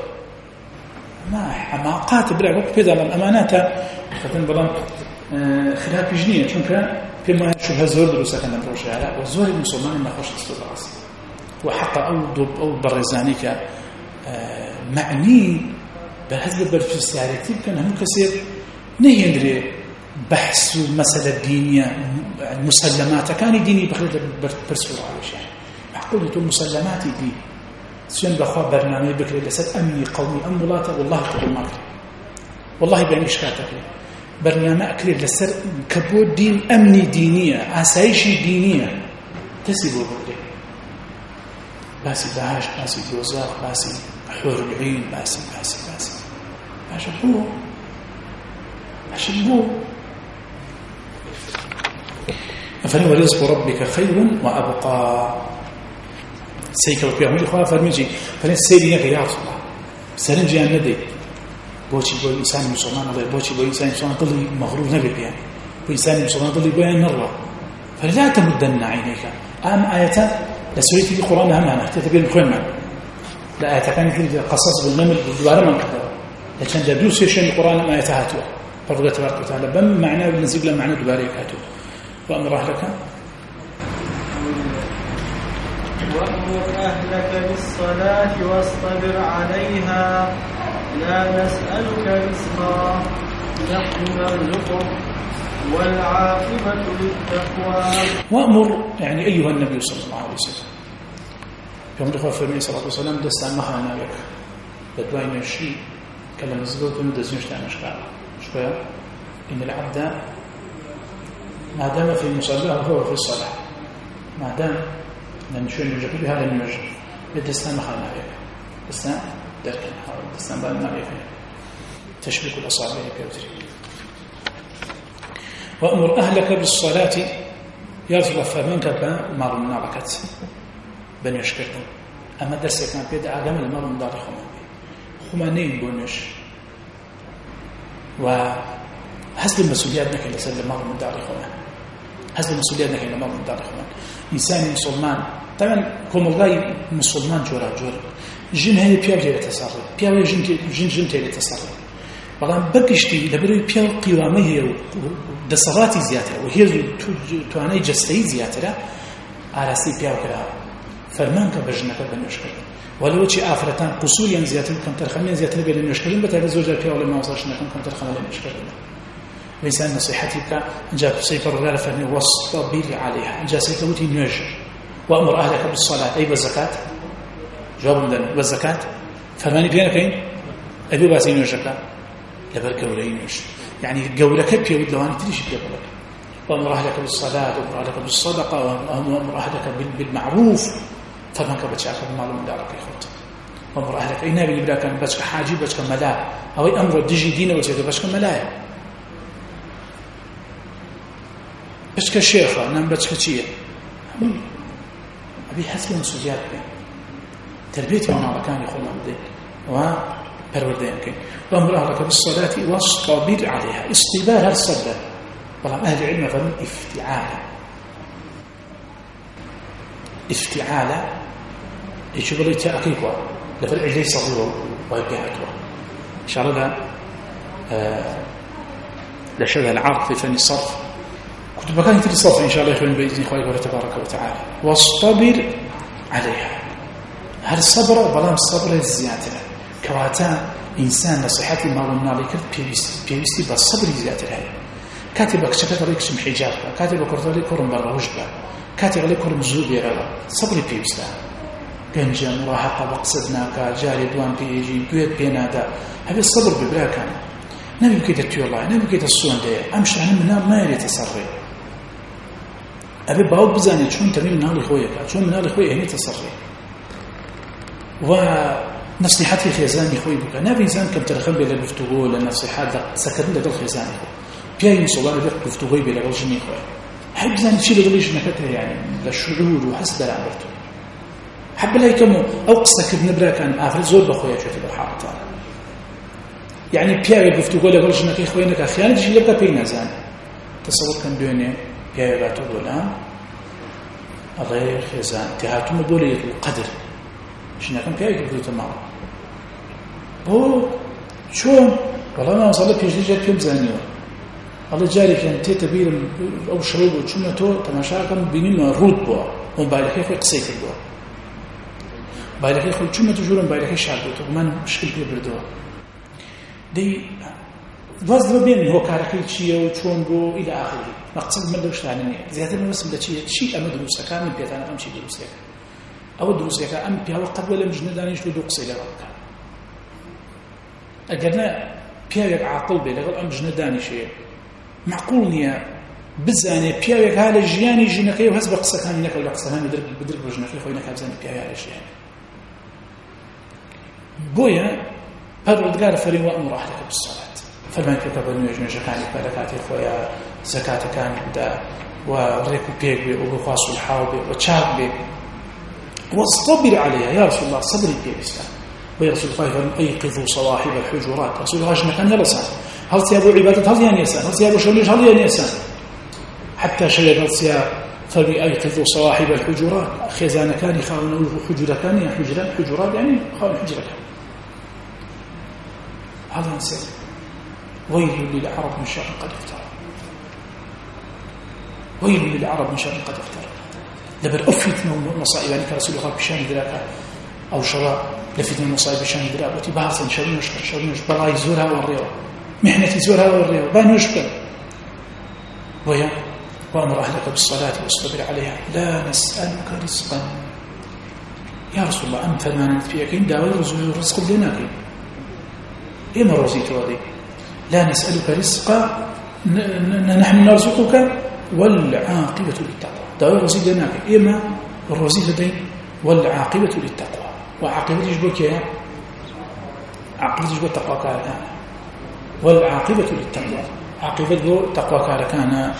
ما قاتل بلا وقت بذل الأمانات فتن بلا خلاف جنية شنك فيما شبه زور دروسة كان بروشة على والزور المسلمان ما خوش تستطرس وحتى أو برزانيك معني بهذا البرف السيارتي كان هم كثير نهيندري بحث مسألة دينية مسلمات كان ديني بخلال برسول على شيء معقولة مسلمات دين سوين بخوا برنامج بكري لسد أمني قومي أم ولاته والله قبل ما كري والله بيعمل شكاتك برنامج أكري لسد كبود دين أمني دينية أسايشي دينية تسيبه بكري باسي داعش باسي دوزاخ باسي حور العين باسي أشبوه أفني ورزق ربك خير وأبقى سيكل بيعمل إخوة فرميجي فلن سيدي نك يا رسول الله سرنجي أن ندي بوشي بو إنسان مسلمان الله بوشي بو إنسان مسلمان ضلي مغرور نبي بيان بو إنسان مسلمان ضلي بيان نرى فلا تمدن عينيك آية لسوريتي القرآن أهمها تتبين بخير معنا لا آية كان يقول قصص بالنمل بالدوارة من كذا لكن جدو سيشن القرآن آية هاتوا فرضي تبارك وتعالى بم معناه بالنسبة له معناه دوارة كاتوا وأمر أهلك وأمر أهلك بالصلاة واصطبر عليها لا نسألك رزقا نحن نرزقك والعاقبة للتقوى. وأمر يعني أيها النبي صلى الله عليه وسلم في أمر إخوة فرمي صلى الله عليه وسلم دست مخانا بك بدوين الشيء كلام الزبوط وندز نشتعنا شوية إن العبد ما دام في المصلى هو في الصلاة ما دام لأن شو نرجع به هذا النرجع بدستان مخانا بك دستان دركنا دستان بالنا بك تشبك الأصابع كوتري. وأمر أهلك بالصلاة يرفض فمنك بمار مناركت بن يشكرهم أما درسك ما بيد آدم المار منار خمانين بونش وحسب المسؤوليات نك اللي سلم المار منار خمان حسب المسؤوليات نك اللي المار منار خمان إنسان مسلمان طبعا كم الله مسلمان جورا جن هي بياجي لتصرف بياجي جن تيجي لتصرف بلان بقشتي لبروي بيا قوامه هي دسغاتي زيادة وهي تواني جستي زيادة عراسي بيا وكرا فرمانك بجنك بنشكل ولو شيء آفرتان قصوريا زيادة كم ترخمين زيادة بين المشكلين بتعرف زوجة بيا ولا ما وصلشنا كم ترخمين المشكلين وإنسان نصيحتك جاء سيفر ولا فرمي واصطبر عليها جاء سيكوتي نيجر وأمر أهلك بالصلاة أي بالزكاة جواب لنا بالزكاة فرماني بينك أين أبي باسين نيجرك لبر قولينش يعني قولك بيود لو أنت ليش قولك وأمر أهلك بالصلاة وأمر أهلك بالصدقة وأمر أهلك بالمعروف فمنك بتشعك بالمعلوم من دارك يخوت وأمر أهلك أي نبي يبدأ كان بتشك حاجي بتشك ملاء أو أي أمر ديجي دينه وتشك بتشك ملاء بتشك شيخة نعم بتشك شيء أبي حسب مسؤوليات بين تربيتي من على كان يخون عبدين وبروردين كين وأمر أهلك بالصلاة واصطبر عليها اصطبار الصبر والله أهل العلم فهم افتعالا يشغل التأكيد لفرع ليس صغير ويبقى إن شاء الله لشبه العرض في فن الصرف كنت بكان في الصرف إن شاء الله يخلون بإذن إخوائي تبارك وتعالى واصطبر عليها هل الصبر بلام الصبر الزيادة كواتا إنسان نصيحتي ما قلنا لك بيستي بالصبر زيادة هاي كاتبك شكلت عليك سم حجاب كاتبك كرت عليك كرم برا وجبة كاتب عليك كرم زوبي رلا صبر بيستا جنجا مراهقة بقصدناك جاري دوان بيجي دويت بينادا هذا الصبر ببلا كان نبي كده تيو الله نبي كده السوان ده أمشي أنا من ما يريد تصرف أبي بعود بزاني شون تميم من هالي خويك شون من هالي خويك هني تصرف ونصيحتي خيزاني خوي بك نبي إنسان كم ترخم بلا بفتوه للنصيحات سكرنا دل خيزاني خوي بياي صوان بيق بفتوه بلا رجني خوي حب زاني شيء لغليش نكته يعني للشعور وحس دل عمرته حب لا يكمو أو قصة كذ نبرا كان آخر زور بخويا شوية بالحارة يعني بياي بفتوه ولا رجنك خوينك أخيانا تجي لبقى بينا زان تصور كان بيوني بياي باتو ولا الله خيزان تهاتم بولية القدر شنو كان بياي بفتوه تمام شون والله ما وصلت يجي جات يوم زانيو الله جاري كان تبير او شروب وشمتو تماشاكم بيننا رود بو وبايلك يخو قسيت بو بايلك يخو شمتو جورن بايلك شادو من مشكل بردو دي وزن بين هو كاركي شيء وشون بو الى اخره مقصد من دوش ثاني زياده من اسم ده شيء امدروس كامل بيتانا امشي دروس أو دروسك أم بيا وقد ولا مجند دانيش لو دوقسي لغلك أجرنا بيا عاقل بي لغل أم مجند دانيش معقول نيا بزاني بيا هذا الجياني جنكي وهز بقصة نك ولا قصة بدرب رجنكي خوينا كابزاني بيا هذا الجياني بويا هالردقار فريم وأمر أهلك بالصلاة فلما يكتب بنو يجنج كانت ملكاتي خويا زكاة كانت بدا وريكو بيك بي وبخاص الحاو بي وتشاك بي واصطبر عليها يا رسول الله صبري بي الإسلام ويا رسول الله أيقظوا صواحب الحجرات رسول الله جنة كان يلسان هل سيابوا عبادة هل ينسان هل سيابوا شوليش هل ينسان حتى شيء هل سياب فبأيقظوا صواحب الحجرات خزانة كان يخاون حجرة كان حجرات يعني خاون حجرة كان هذا نسيت ويل للعرب من شر قد افترى ويل للعرب من شر قد افترى لبر أفتنا المصائب يعني كرسول الله بشان ذراك أو شراء لفتنا المصائب بشان ذراك وتبعثا شرين يشكر بلاي زورها والريوة محنة زورها والريوة بان يشكر ويا وأمر أهلك بالصلاة واصطبر عليها لا نسألك رزقا يا رسول الله أم فمانت فيك إن داوي رزق لناك إما رزيت وذي لا نسألك رزقا نحن نرزقك والعاقبة للتقوى داوي رزيت لناك إما الرزيت دين والعاقبة للتقوى وعاقبة يجبك يا عاقبة يجبك التقوى كان والعاقبة للتقوى عاقبة التقوى كان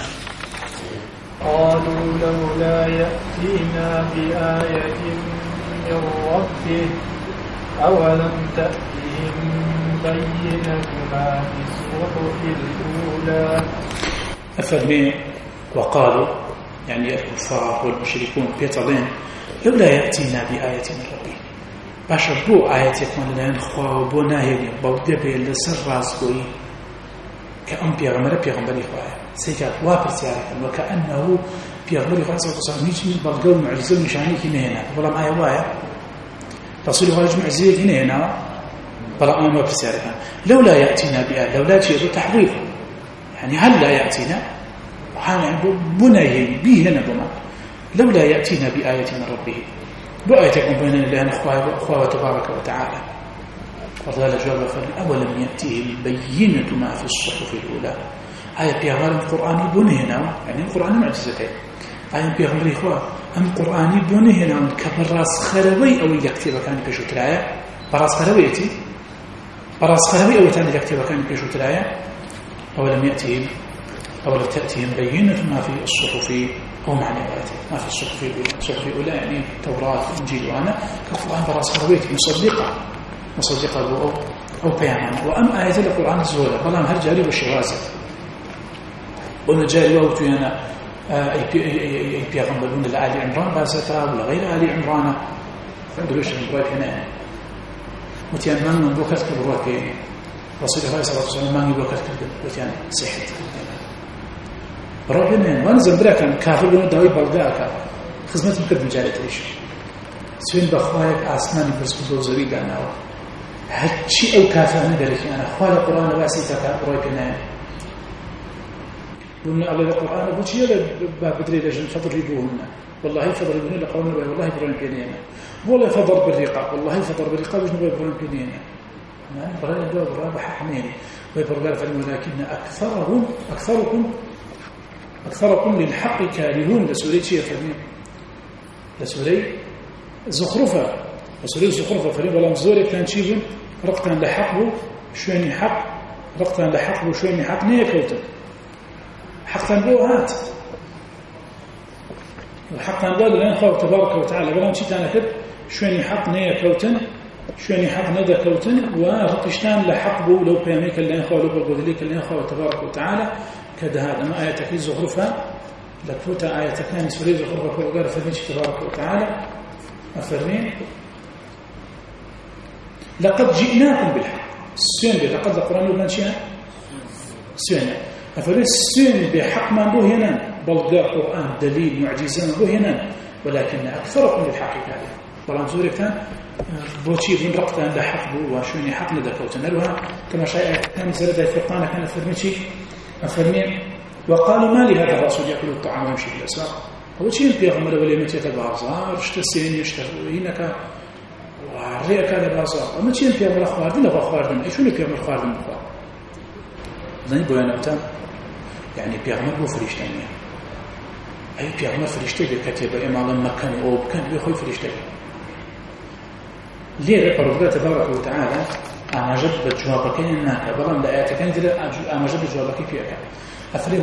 قالوا لولا يأتينا بآية من ربه أولم تأتهم بينة ما في الصحف الأولى أفرمي وقالوا يعني الكفار والمشركون بيطلين لولا يأتينا بآية من ربه باشا بو آية يكون لنا نخواه وبو ناهيني وبو دبي لسر رازقوي كأنبياء غمرة بيغمبري خواه سيكات وابر سيارك وكأنه بيغمبري خواه سيكات نيجي بلقوا معجزة ونشاني كنا هنا بلام آية وايا رسول الله يجمع زيد هنا بلام آية وابر سيارك لولا يأتينا بآية لولا تشير تحريف يعني هل لا يأتينا بناهيني به لنا بما لولا يأتينا بآية من ربه بآية يكون بيننا لأن أخواه تبارك وتعالى فضل جواب أولم يأتيه البينة ما في الصحف الأولى آية بيغمر القرآن بني هنا يعني القرآن معجزتين آية بيغمر إخوة أم القرآن بني هنا كبراس خروي أو يكتب كان بيشو تلايا براس خرويتي براس خروي أو تاني يكتب كان بيشو تلايا أولم تأتيهم بينة ما في الصحف أو معنى آياته ما في الصحف الأولى الصحف الأولى يعني توراة إنجيل وأنا كالقرآن براس خرويتي مصدقة أو بيانا وأم آية القرآن الزولة بلام هل جاري والشوازة قلنا جاري وأوتو أنا أي بيغمبرون لآل عمران باستا ولا غير آل عمران فأدلوش البراك هنا وتيان من بوكت كبراك رسول الله صلى الله عليه وسلم ماني بوكت وتيان صحت ربنا وانزل براك كافر بنو داوي بلداك خدمت مكد مجالة ريش سوين بخوايك آسماني برسكو دوزوي داناو هادشي أو كافر ندرك أنا خوال القرآن باسي تكا بروي بنايا قلنا الله القرآن بوشي يلا بدري لجن فضل يبوهنا والله فضل يبوهنا لقونا بي والله بروي بنايا والله فضل بالرقاب والله فضل بالرقاب وجنوا بروي بنايا ما بروي بروي بحقنين ويبرغال فلم ولكن أكثركم للحق كارهون لسوري شيء فهمين لسوري زخرفة لسوري زخرفة فلم ولا مزوري كان شيء رقتان لحقه شويني حق رقتان لحقه شويني حق نيه كوتن حقتان بو هات وحقتان بو لأن خواه تبارك وتعالى بلان شيطان كد شويني حق نيه كوتن شويني حق ندى كوتن ورقشتان لحق بو لو قياميك اللي خواه لو بغذليك اللي خواه تبارك وتعالى كده هذا ما آية تكي زخرفة لكوتا آية تكاني سوري زخرفة كوغار فذنش تبارك وتعالى أفرمين لقد جئناكم بالحق السين لقد القرآن يقول شيئا سين أفرمين السين بحق ما نبوه هنا بلغاء قرآن دليل معجزة نبوه هنا ولكن أكثركم بالحق كذلك والله مزوري كان بوشي من رقتان لحق بو وشويني حق ندى كوتنالها كما شاء كان زردة فرقانا كان أفرمين شيء أفرمين وقالوا ما لهذا الرسول يأكل الطعام ويمشي في الأسواق هو شيء بيغمر ولا متى بازار اشتسين يشترينك وعريك على بازار أما شيء بيغمر خواردين أو خواردين إيش هو بيغمر خواردين بخوار ذني بيانا بتاع يعني بيغمر هو فريشتانية أي بيغمر فريشتة بكتب إما لما كان أو كان بيخوي فريشتة ليه ربنا تبارك وتعالى أنا جب جوابك إنك بلام لآياتك أنا جب جوابك فيك أفري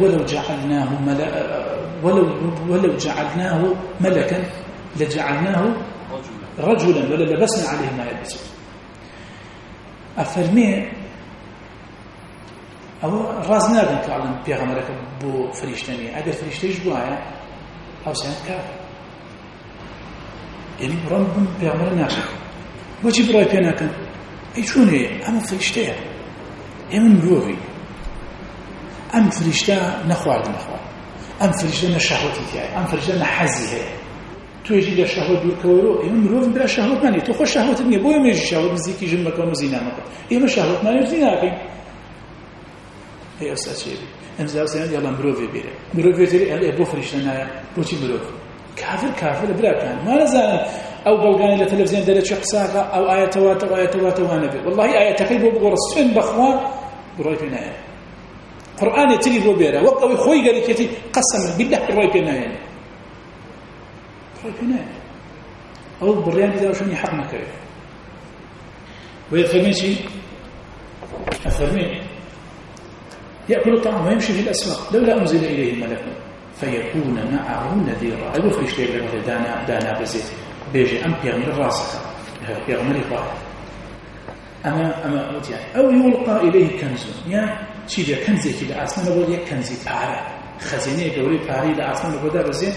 ولو جعلناه ملكا لجعلناه رجلا ولا لبسنا عليه ما يلبسون أفرمي أو رازنا بنك على بيغمرك بو فريشتني أجر فريشتيش بوايا أو سنة كافر يعني رب بيغمرنا وجه براي بيناك أي شون هي أما فريشتها من روفي أم فريشتا نخوار أم فريشتا نشهوتي تاعي أم فريشتا نحزي هي تو يجي للشهوة دور كورو من روفي بلا شهوت ماني تو خوش شهوت مني بويا ما يجي شهوت بزيكي جمك ومزينا مكا ما شهوت ماني زيناكي هي أستاذ شيبي أمزاو سيان يلا مروفي بيري مروفي تري هل أبو فريشتا نايا بوشي مروفي كافر بلا كان ما نزال أو بلغاني لتلفزيون دارت شي قساقة أو آية وانبي والله آية تقريبا بغرس فين بخوان بروي بنايا قرآن يتري بو بيرا وقوي خوي قال لك قسما بالله بروي بنايا بروي بنايا أو بريان إذا شنو حق ما كريم ويفهمين شيء أفهمين يأكل الطعام ويمشي في الأسواق لولا أنزل إليه الملك فيكون معه نذيرا أبو فريش ليه دانا بزيت بيجي أم بيغمر راسك بيغمر إخواه أما أوتيان أو يلقى إليه كنز يعني شيء كنزي كده أصلا نقول يك كنزي بارا خزينة قولي باري لا أصلا نقول ده بزيت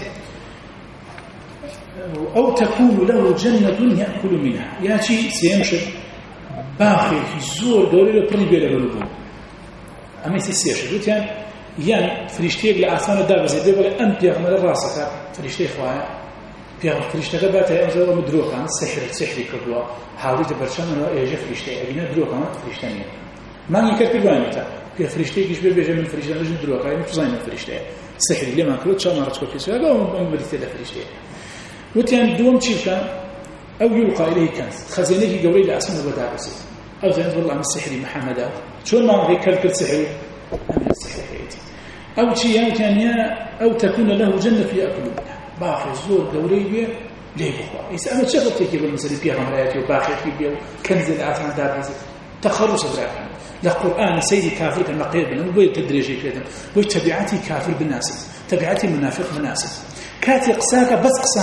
أو تكون له جنة يأكل منها يعني شيء سيمشي باخي في الزور قولي له بريبي له أما يسير يعني فريشتيك لأصلا ده بزيت بيقول أم بيغمر راسك فريشتيك خواه فريشتك باتها أمزور مدروكا سحري كردوا حاولت برشان أنه يجي فريشتي أبينا دروكا فريشتانية ما يكتب بانيتا في فريشتي كيش بيجي من فريشتان رجل دروكا يعني تزاين فريشتي سحري لما كروت شو ما رتكو كيسوا قام بديت له فريشتي وتيان دوم تشيكا أو يلقى إليه كنز خزينة قوري لأسمه بدابس أو زين والله من السحري محمد شو ما هي كل سحري من السحري أو شيء ثانية أو تكون له جنة يأكل منها باخي الزور دوري ليه بخوا يسأل شغلتك بالمثل فيها مرياتي وباخي فيه كنز العافان دار تخرص براكم للقرآن سيدي كافر كما قيل بنا وبيت تدريجي كذا وتبعتي كافر بالناس تبعتي منافق بالناس كاتي قساك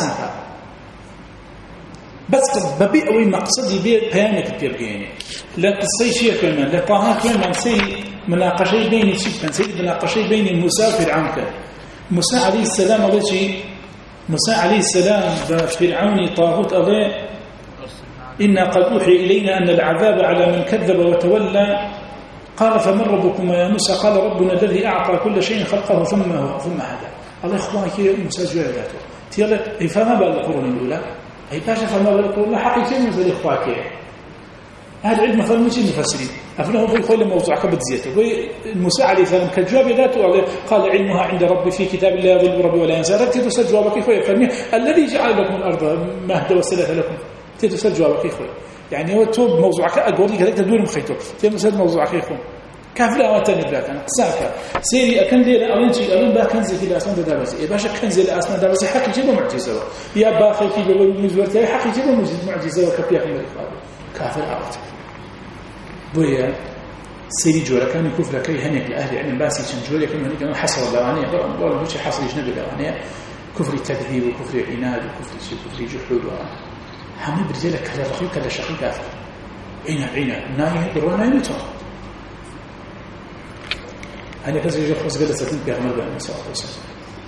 بس ببيع وين مقصدي بيه بيانك بيرجيني لا قصي شيء كمان لا طه كمان سي مناقشه بين شيء سيد مناقشه بين موسى وفرعون موسى عليه السلام موسى عليه السلام فرعون طاغوت الله إنا قد أوحي إلينا أن العذاب على من كذب وتولى قال فمن ربكم يا موسى قال ربنا الذي أعطى كل شيء خلقه ثم هدى الله إخوانك موسى جوالته تيالك فما بالقرون الأولى أي باشا فما بالقرون حقيقة مثل إخوانك هذا علم مثلا مش المفسرين أفنه في كل موضوع كبد زيته موسى عليه السلام كجواب ذاته قال علمها عند ربي في كتاب الله يضل ربي ولا ينسى تتسل جوابك إخوة فرمي الذي جعل لكم الأرض مهدا وسلت لكم تتسل جوابك إخوة يعني هو توب موضوعك أقول لك هذا تدور مخيطه تتسل موضوعك إخوة كافر أوتاني بلاك أنا قساك سيري أكن لي ألين با كنزي كده أصلا دابسي باشا كنزي لا أصلا دابسي حقي جيبه معجزة يا باخي كي بيقول مزورتي حقي جيبه معجزة وكبيح من الإخوة كافر أوتاني بويا سيري جورا كان يكفر كي هنيك الأهل علم باسي كان جورا كان هنيك أنا حصل اللوانية والله مش حصل يجنب اللوانية كفر التكذيب وكفر العناد وكفر جحود هم برجالك كذا رخيق كذا شقي كافر عينا نايه درونا ينتهى أنا كذا يجي خمس قدر ستين بيعمل بين مساء وسط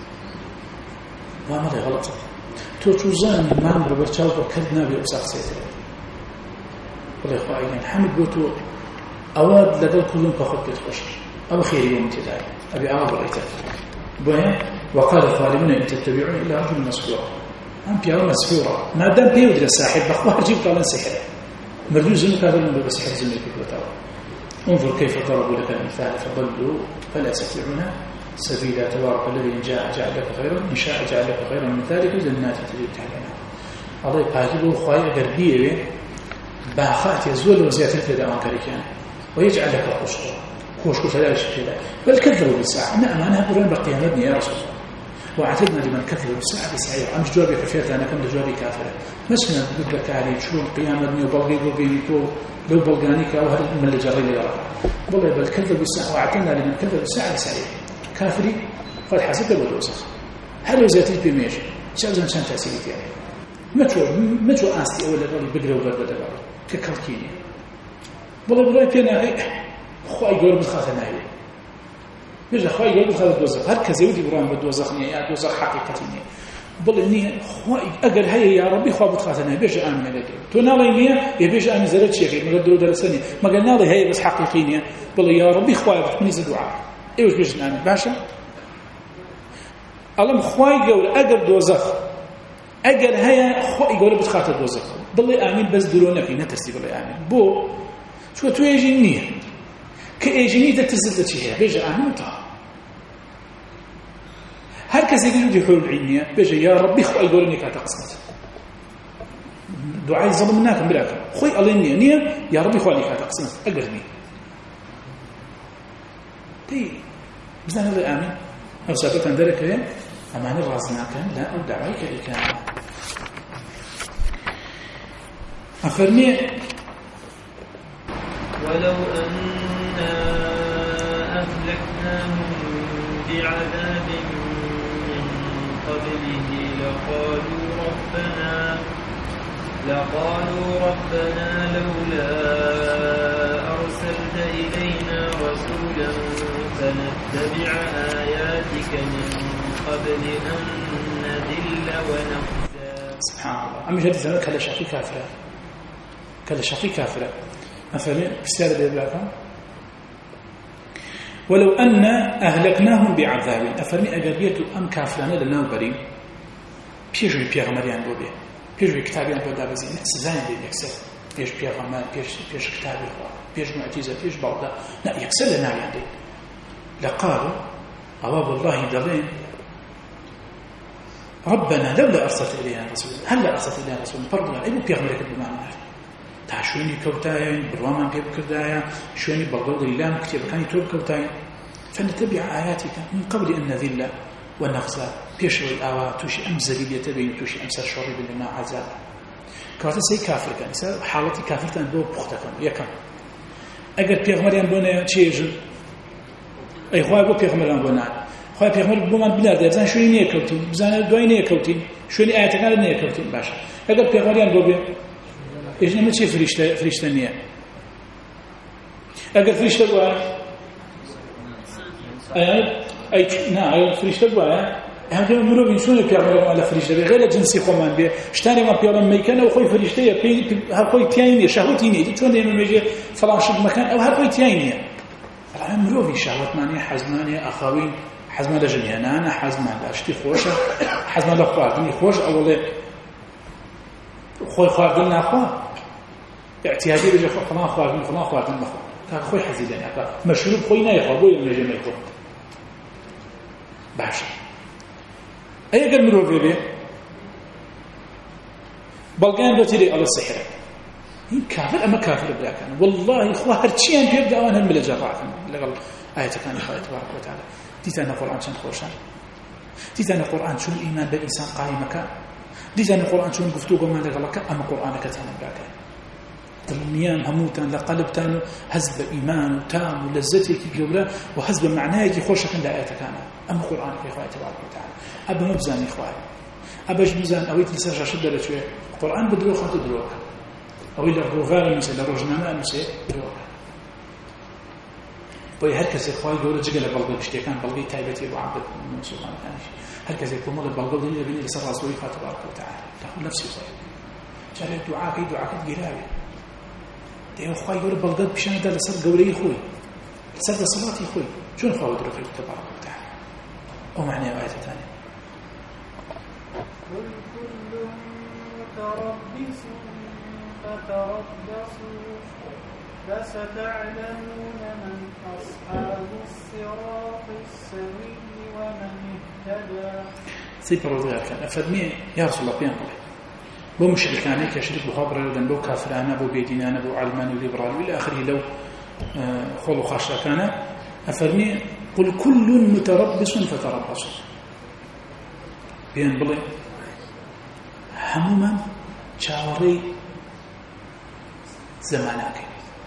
وعمل غلط توجزان ما عمره برشاو وكذنا بأساق سيتر والله إخوائي حمد قوتو أواد لدل كلهم كخط يتخش أو خير يوم تدعي أبي أعوض رأيتك بوين وقال الظالمون إن تتبعون إلا رجل مسحورا أم بيعون مسحورا ما دام بيودر الساحب بخواه جيب طالان سحر مرجوز إنك هذا من بسحر زميلك بتاوه انظر كيف ضربوا لك الأمثال فضلوا فلا يستطيعون سبيلا تبارك الذي إن شاء جعل لك خيرا إن شاء جعل لك خيرا من ذلك جنات تجري تحتها الأنهار الله يقاتل خواي قربيه باخات يزول وزيادة الدوام كريكان ويجعل لك قشرا خوش كفلا شيء بل كذبوا بالساعة نعم أنا برين بقيامتني يا رسول الله واعتدنا لمن كذب بالساعة بسعير أمش جوابي كفرت أنا كم جوابي كافرة مسنا قد لك علي شلون قيامتني وبلغي لو بلغانيك أو هذا من اللي جري لي والله بل كذب بالساعة واعتدنا لمن كذب بالساعة بسعير كافري قد حسب بالوسخ هل وزيتي بميش شاوزن شان تأثيري يعني متو أستي أولا بقرأ وبرد ككالكيني والله براي بينا خواهي قول بخاطر نايو بيجا خواهي قول بخاطر دوزخ هركز يودي برام بدوزخني يا دوزخ حقيقتني بل إني خواهي أقل هيا يا ربي خواه بخاطر نايو بيجا آمن عليك تو نالي مية يبيجا آمن زرد شيخي مقدر درو درساني ما قال نالي هيا بس حقيقيني بل يا ربي خواه بتكوني زدعاء إيوش بيجا آمن باشا ألم خواهي قول أقل دوزخ أقل هيا خواهي قول بخاطر دوزخ بل آمن بس درونك نترسي بل آمن بو شو تويجي النية كأيجي نية تزلت شيء بيجا آمن طه هر كسي يقول حول العلمية بيجا يا ربي خوي يقولني كاتقصت دعاء ظلمناكم بلاكم خوي الله نية يا ربي خوي كاتقصت أقرني تي بزنا الله آمن أو سابقا ذلك هي أمان الرازنا كان لا أو دعويك إلكان أفرمي ولو أنا أهلكناهم بعذاب من قبله لقالوا ربنا لولا أرسلت إلينا رسولا فنتبع آياتك من قبل أن نذل ونخزى. سبحان الله. أمي جدي زمان كلا شقي كافرة مثلا بسيارة بيبلاكم ولو أن أهلكناهم بعذاب أفرمي أقربية أم كافرانة لنا بريم بيجوي بيغمريان بوبي بيجوي كتابيان بودا بزين سزاني دي يكسر بيج بيغمر بيج كتابي بيج معجزة بيج بودا لا يكسر لنا يعني لقالوا أواب الله دلين ربنا لولا أرسلت إلينا رسولا هلا أرسلت إلينا رسولا فرضنا أيضا بيغمرك بمعنى شوێنی کەوتایە بڕوامان پێ بکردایە شوێنی بەڵگەڵی لام کتێبەکانی تۆ بکەوتایە فنتبع آياتك من قبل أن نذل ونخزى پێشەوەی ئاوا تووشی ئەم زەلیلیەتە بین تووشی ئەم سەرشۆڕی بن لەناو عەزاب کەواتە سەی کافرەکان ئێستا حاڵەتی کافرتان بۆ پوختەکەن یەکەم ئەگەر پێغەمبەریان بۆ نایە چێژن ئەی خوای بۆ پێغەمبەران بۆ نایە خوای پێغەمبەر بۆمان بناردە بزان شوێنی نەیەکەوتین بزانە دوای نەیەکەوتین شوێنی ئاەتەکان نەیەکەوتین باشە ئەگەر پێغەمبەریان بۆ بێ إيش نمت شيء فريشتة نية أقل فريشتة بوايا أي نعم فريشتة بوايا هم مروبين شلون بيعملوا على فريشتة غير جنسي خمان بيه اشتاني ما بيعمل مكان أو خوي فريشتة هالخوي تيانية شهوتينية شلون دائما بيجي فلان شد مكان أو هالخوي تيانية الآن مروبين شهوت مانية حزمانية أخوين حزمان لجنيانا حزمان لأشتي خوشة حزمان لأخواتني خوش أولي خوي خواردن ناخوا اعتيادي بيجي فلان خواردن فلان خواردن ناخوا كان خوي حزيدان يعني مشروب خوي نايخوا بو يوم يجي نايخوا باشا اي قال مرور بيبي بلقان بتري على السحر هي كافر اما كافر بلا كان والله اخوه هرشيان بيبدا وان من الجراح لقال ايته كان الله تبارك وتعالى ديتنا القران شن خوشان ديتنا القران شو الايمان بالانسان قائم مكان ديزان القرآن شون قفتوه ما لغلق أما قرآنك تانا براكا دلميان هموتان لقلبتان هزب إيمان تام ولذتك جبرا وهزب معناك خوشك لا آياتكانا أما قرآنك يا إخوائي تبارك وتعالى أبا مبزان يا إخوائي أبا جبزان أويت لسرشا شدة لشوية القرآن بدروخ أنت دروخ أوي لغوغال نسي لرجنانا نسي دروخ بوي هركز يا إخوائي قولوا جقل بلغي بشتيكان بلغي تايبتي وعبد من سبحانه كانش هركز يكون مضى البلغل دنيا بني لسر رسولي تبارك وتعالى تقول نفسي صحيح جاري دعاء كي دعاء كتقراوي دي أخوي يقول البلغل بشان ده لسر قولي خوي لسر ده صلاتي خوي شون خواهد رفيق تبارك وتعالى أو معنى آية ثانية قل كل متربص فتربصوا فستعلمون من أصحاب الصراط السوي سيبرودير كان أفرمي يا رسول الله بيان بو مشركاني كشرك بخبر لدن بو كافرانا بو بيدينانا بو علماني وليبرالي إلى آخره لو خلو خاشا كان أفرمي قل كل متربص فتربصوا بيان بلي هموما شاوري زماناكي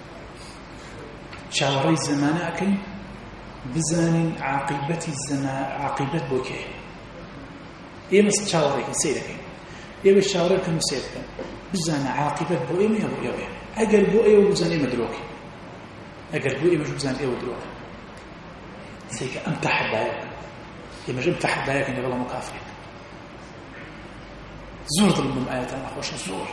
شاوري زماناكي بزانين عاقبة الزمان عاقبة بوكي يمس شاوري سيرك يبي شاوري كم سيرك بزان عاقبة بوئي ما يبوئي أجر بوئي وبزاني مدروكي أجر بوئي مش بزاني ودروكي سيك أنت حبايك يمش أنت حبايك إن والله مكافئ زور ظلم آيات أنا خوش زور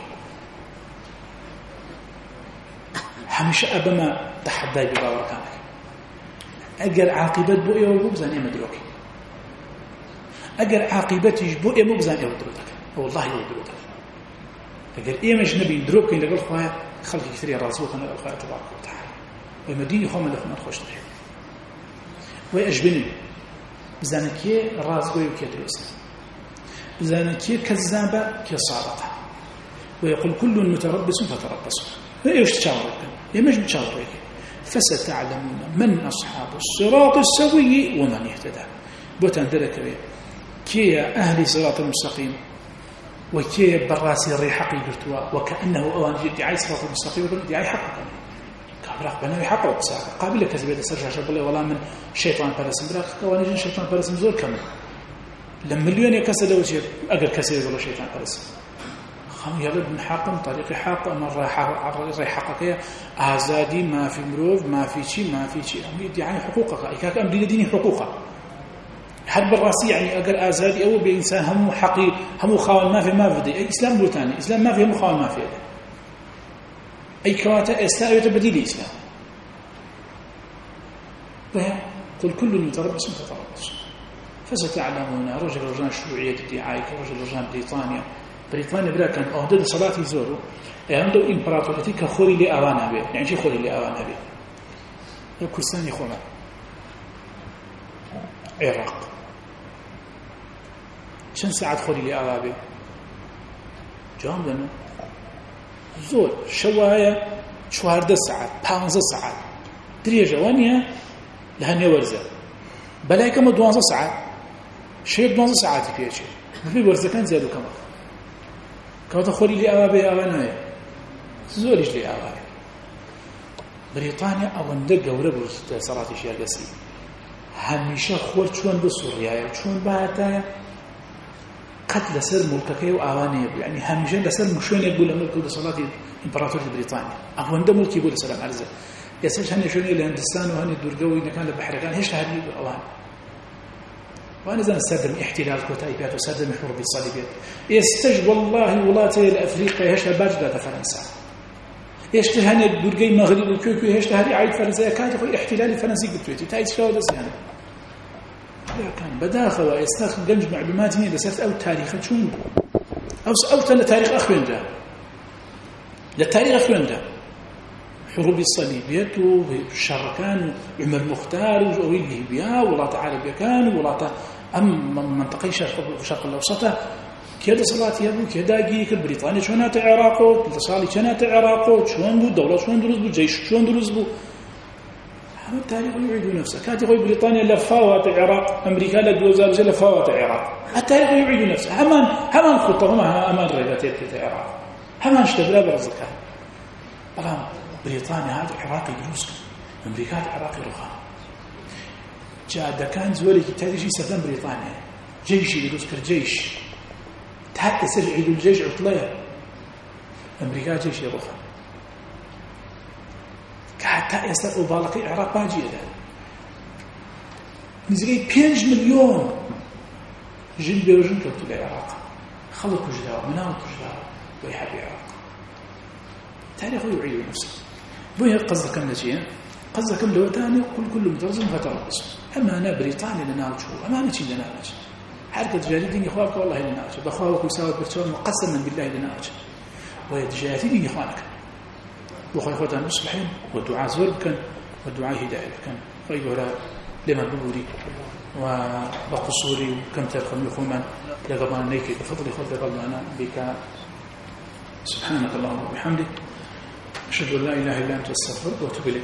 هميشه أبما تحداي بباور كانك أجر عاقبة بوئي وبزاني مدروكي أجر عاقبتي بوئي وبزاني ودروكك والله ودروكك أجر إيه مش نبي ندروك إن لقول خويا خلق كثير رازوك أنا الخير تبارك وتعالى ومديني خوما لخنا خوش تخيل ويأجبني بزانكيه رازقوي وكيدروس بزانكيه كذابة كصادقة ويقول كل متربص فتربصوا فإيش تشاورك يمش بتشاورك فستعلمون من أصحاب الصراط السوي ومن يهتدى بوتان درك كي أهل صراط المستقيم وكي براسي الريحقي قلتوا وكأنه أوان يدعي صراط المستقيم ويقول يدعي حقا كابراق بنا يحقق بساعة قابل كذبة سرجع شبالي ولا من شيطان برسم براق كوانيجين شيطان برسم زور كمل لما مليون يكسر وجه أقل كسر ولا شيطان برسم خم يلد من حاقم طريق حاقم الريحقك آزادي ما في مروف ما في شيء ما في شيء هم يدعي حقوقك إيكاك أم ديني حقوقك حرب الراسي يعني أقل آزادي أو بإنسان هم حقير هم خاون ما في ما في أي إسلام بوتاني إسلام ما في هم خاون ما في أي كواتا إسلام يتبديل إسلام قل كل متربص فتربص فستعلمون رجل شيوعية الدعاية رجل بريطانيا بلا كان أهدد صلاة زورو عنده إمبراطوريتي كخوري لأوانا به يعني شي خوري لأوانا به الكردستان يخونا عراق شن ساعات خوري لأوانا به جواب لنا زور شوايا 14 ساعات 15 ساعات دريجة وانيا لهنيا ورزة بلاي كما 12 ساعات شيء 12 ساعات فيها في ورزة كان زيادو كما كما تخولي لي أوابي أوانا زوريش لي أوابي بريطانيا أولا قورة صلاة شيئا قسي هميشه خور شوان بسوريا شوان باتايا قد لسر ملككي وآواني يعني هميشه لسر مشوان يقول ملكه بصلاة إمبراطورية بريطانيا أولا ملكي يقول سلام عرزة يسألش هني شوني لهندستان وهني الدرقوي إذا كان لبحرقان هيش لهذه الأوان وأنا زين استخدم احتلال كوتايبات واستخدم حروب الصليبيات يستجب والله ولاته الأفريقيا هيش لباجدة فرنسا هيش لهني الدرقوي المغرب الكوكو هيش لهذه عيد فرنسا كانت يقول احتلال الفرنسي قلت تايس شو دس يعني كان بداخل ويستخدم جنج معلومات هنا لسات أو تاريخ شون أو تاريخ أخوين ده للتاريخ أخوين ده حروب الصليبيات والشركان عمر مختار وجويل ليبيا ولاة عربية كان ولاة منطقة شرق الأوسط كيدا صلاتي أبو كيدا جيك بريطانيا شونات عراقو اتصالي شونات عراقو شون بو دولة شون دروز بو جيش شون دروز بو هذا التاريخ يعيد نفسه كانت يقول بريطانيا لفاوات العراق أمريكا لدوزارج لفاوات العراق التاريخ يعيد نفسه همان خطهم همان ريباتيت العراق همان اشتغل برزكاه بلام بريطانيا هذا عراقي دروسك أمريكا عراقي رخاء جاء كان زولي تاريخي سفن بريطانيا جيشي دروسك الجيش تحت يسر عيد الجيش عطلية أمريكا جيشي رخاء كحتى يسر أبالقي عراق باجي ده نزلي 5 مليون جن بيوجن كتب العراق خلقوا جداوا مناو كجداوا ويحب العراق تاريخه يعيد نفسه بويه قصدك كم نجيه قصدك كم لو تاني كل مترزم فتربص أما أنا بريطانيا لنا شو أما أنا شيء لنا أجل حركة جاريدين إخوانك والله لنا أجل بأخوانك ويساوي برشام مقسما بالله لنا أجل ويتجاهدين إخوانك وخوي إخوتنا المصلحين والدعاء زور كان والدعاء هداية كان خير لمن بوري وبقصوري وكم تركم لخوما لقبان ليك بفضل خذ قلبنا بك سبحانك اللهم وبحمدك أشهد أن لا إله إلا أنت أستغفرك وأتوب إليك.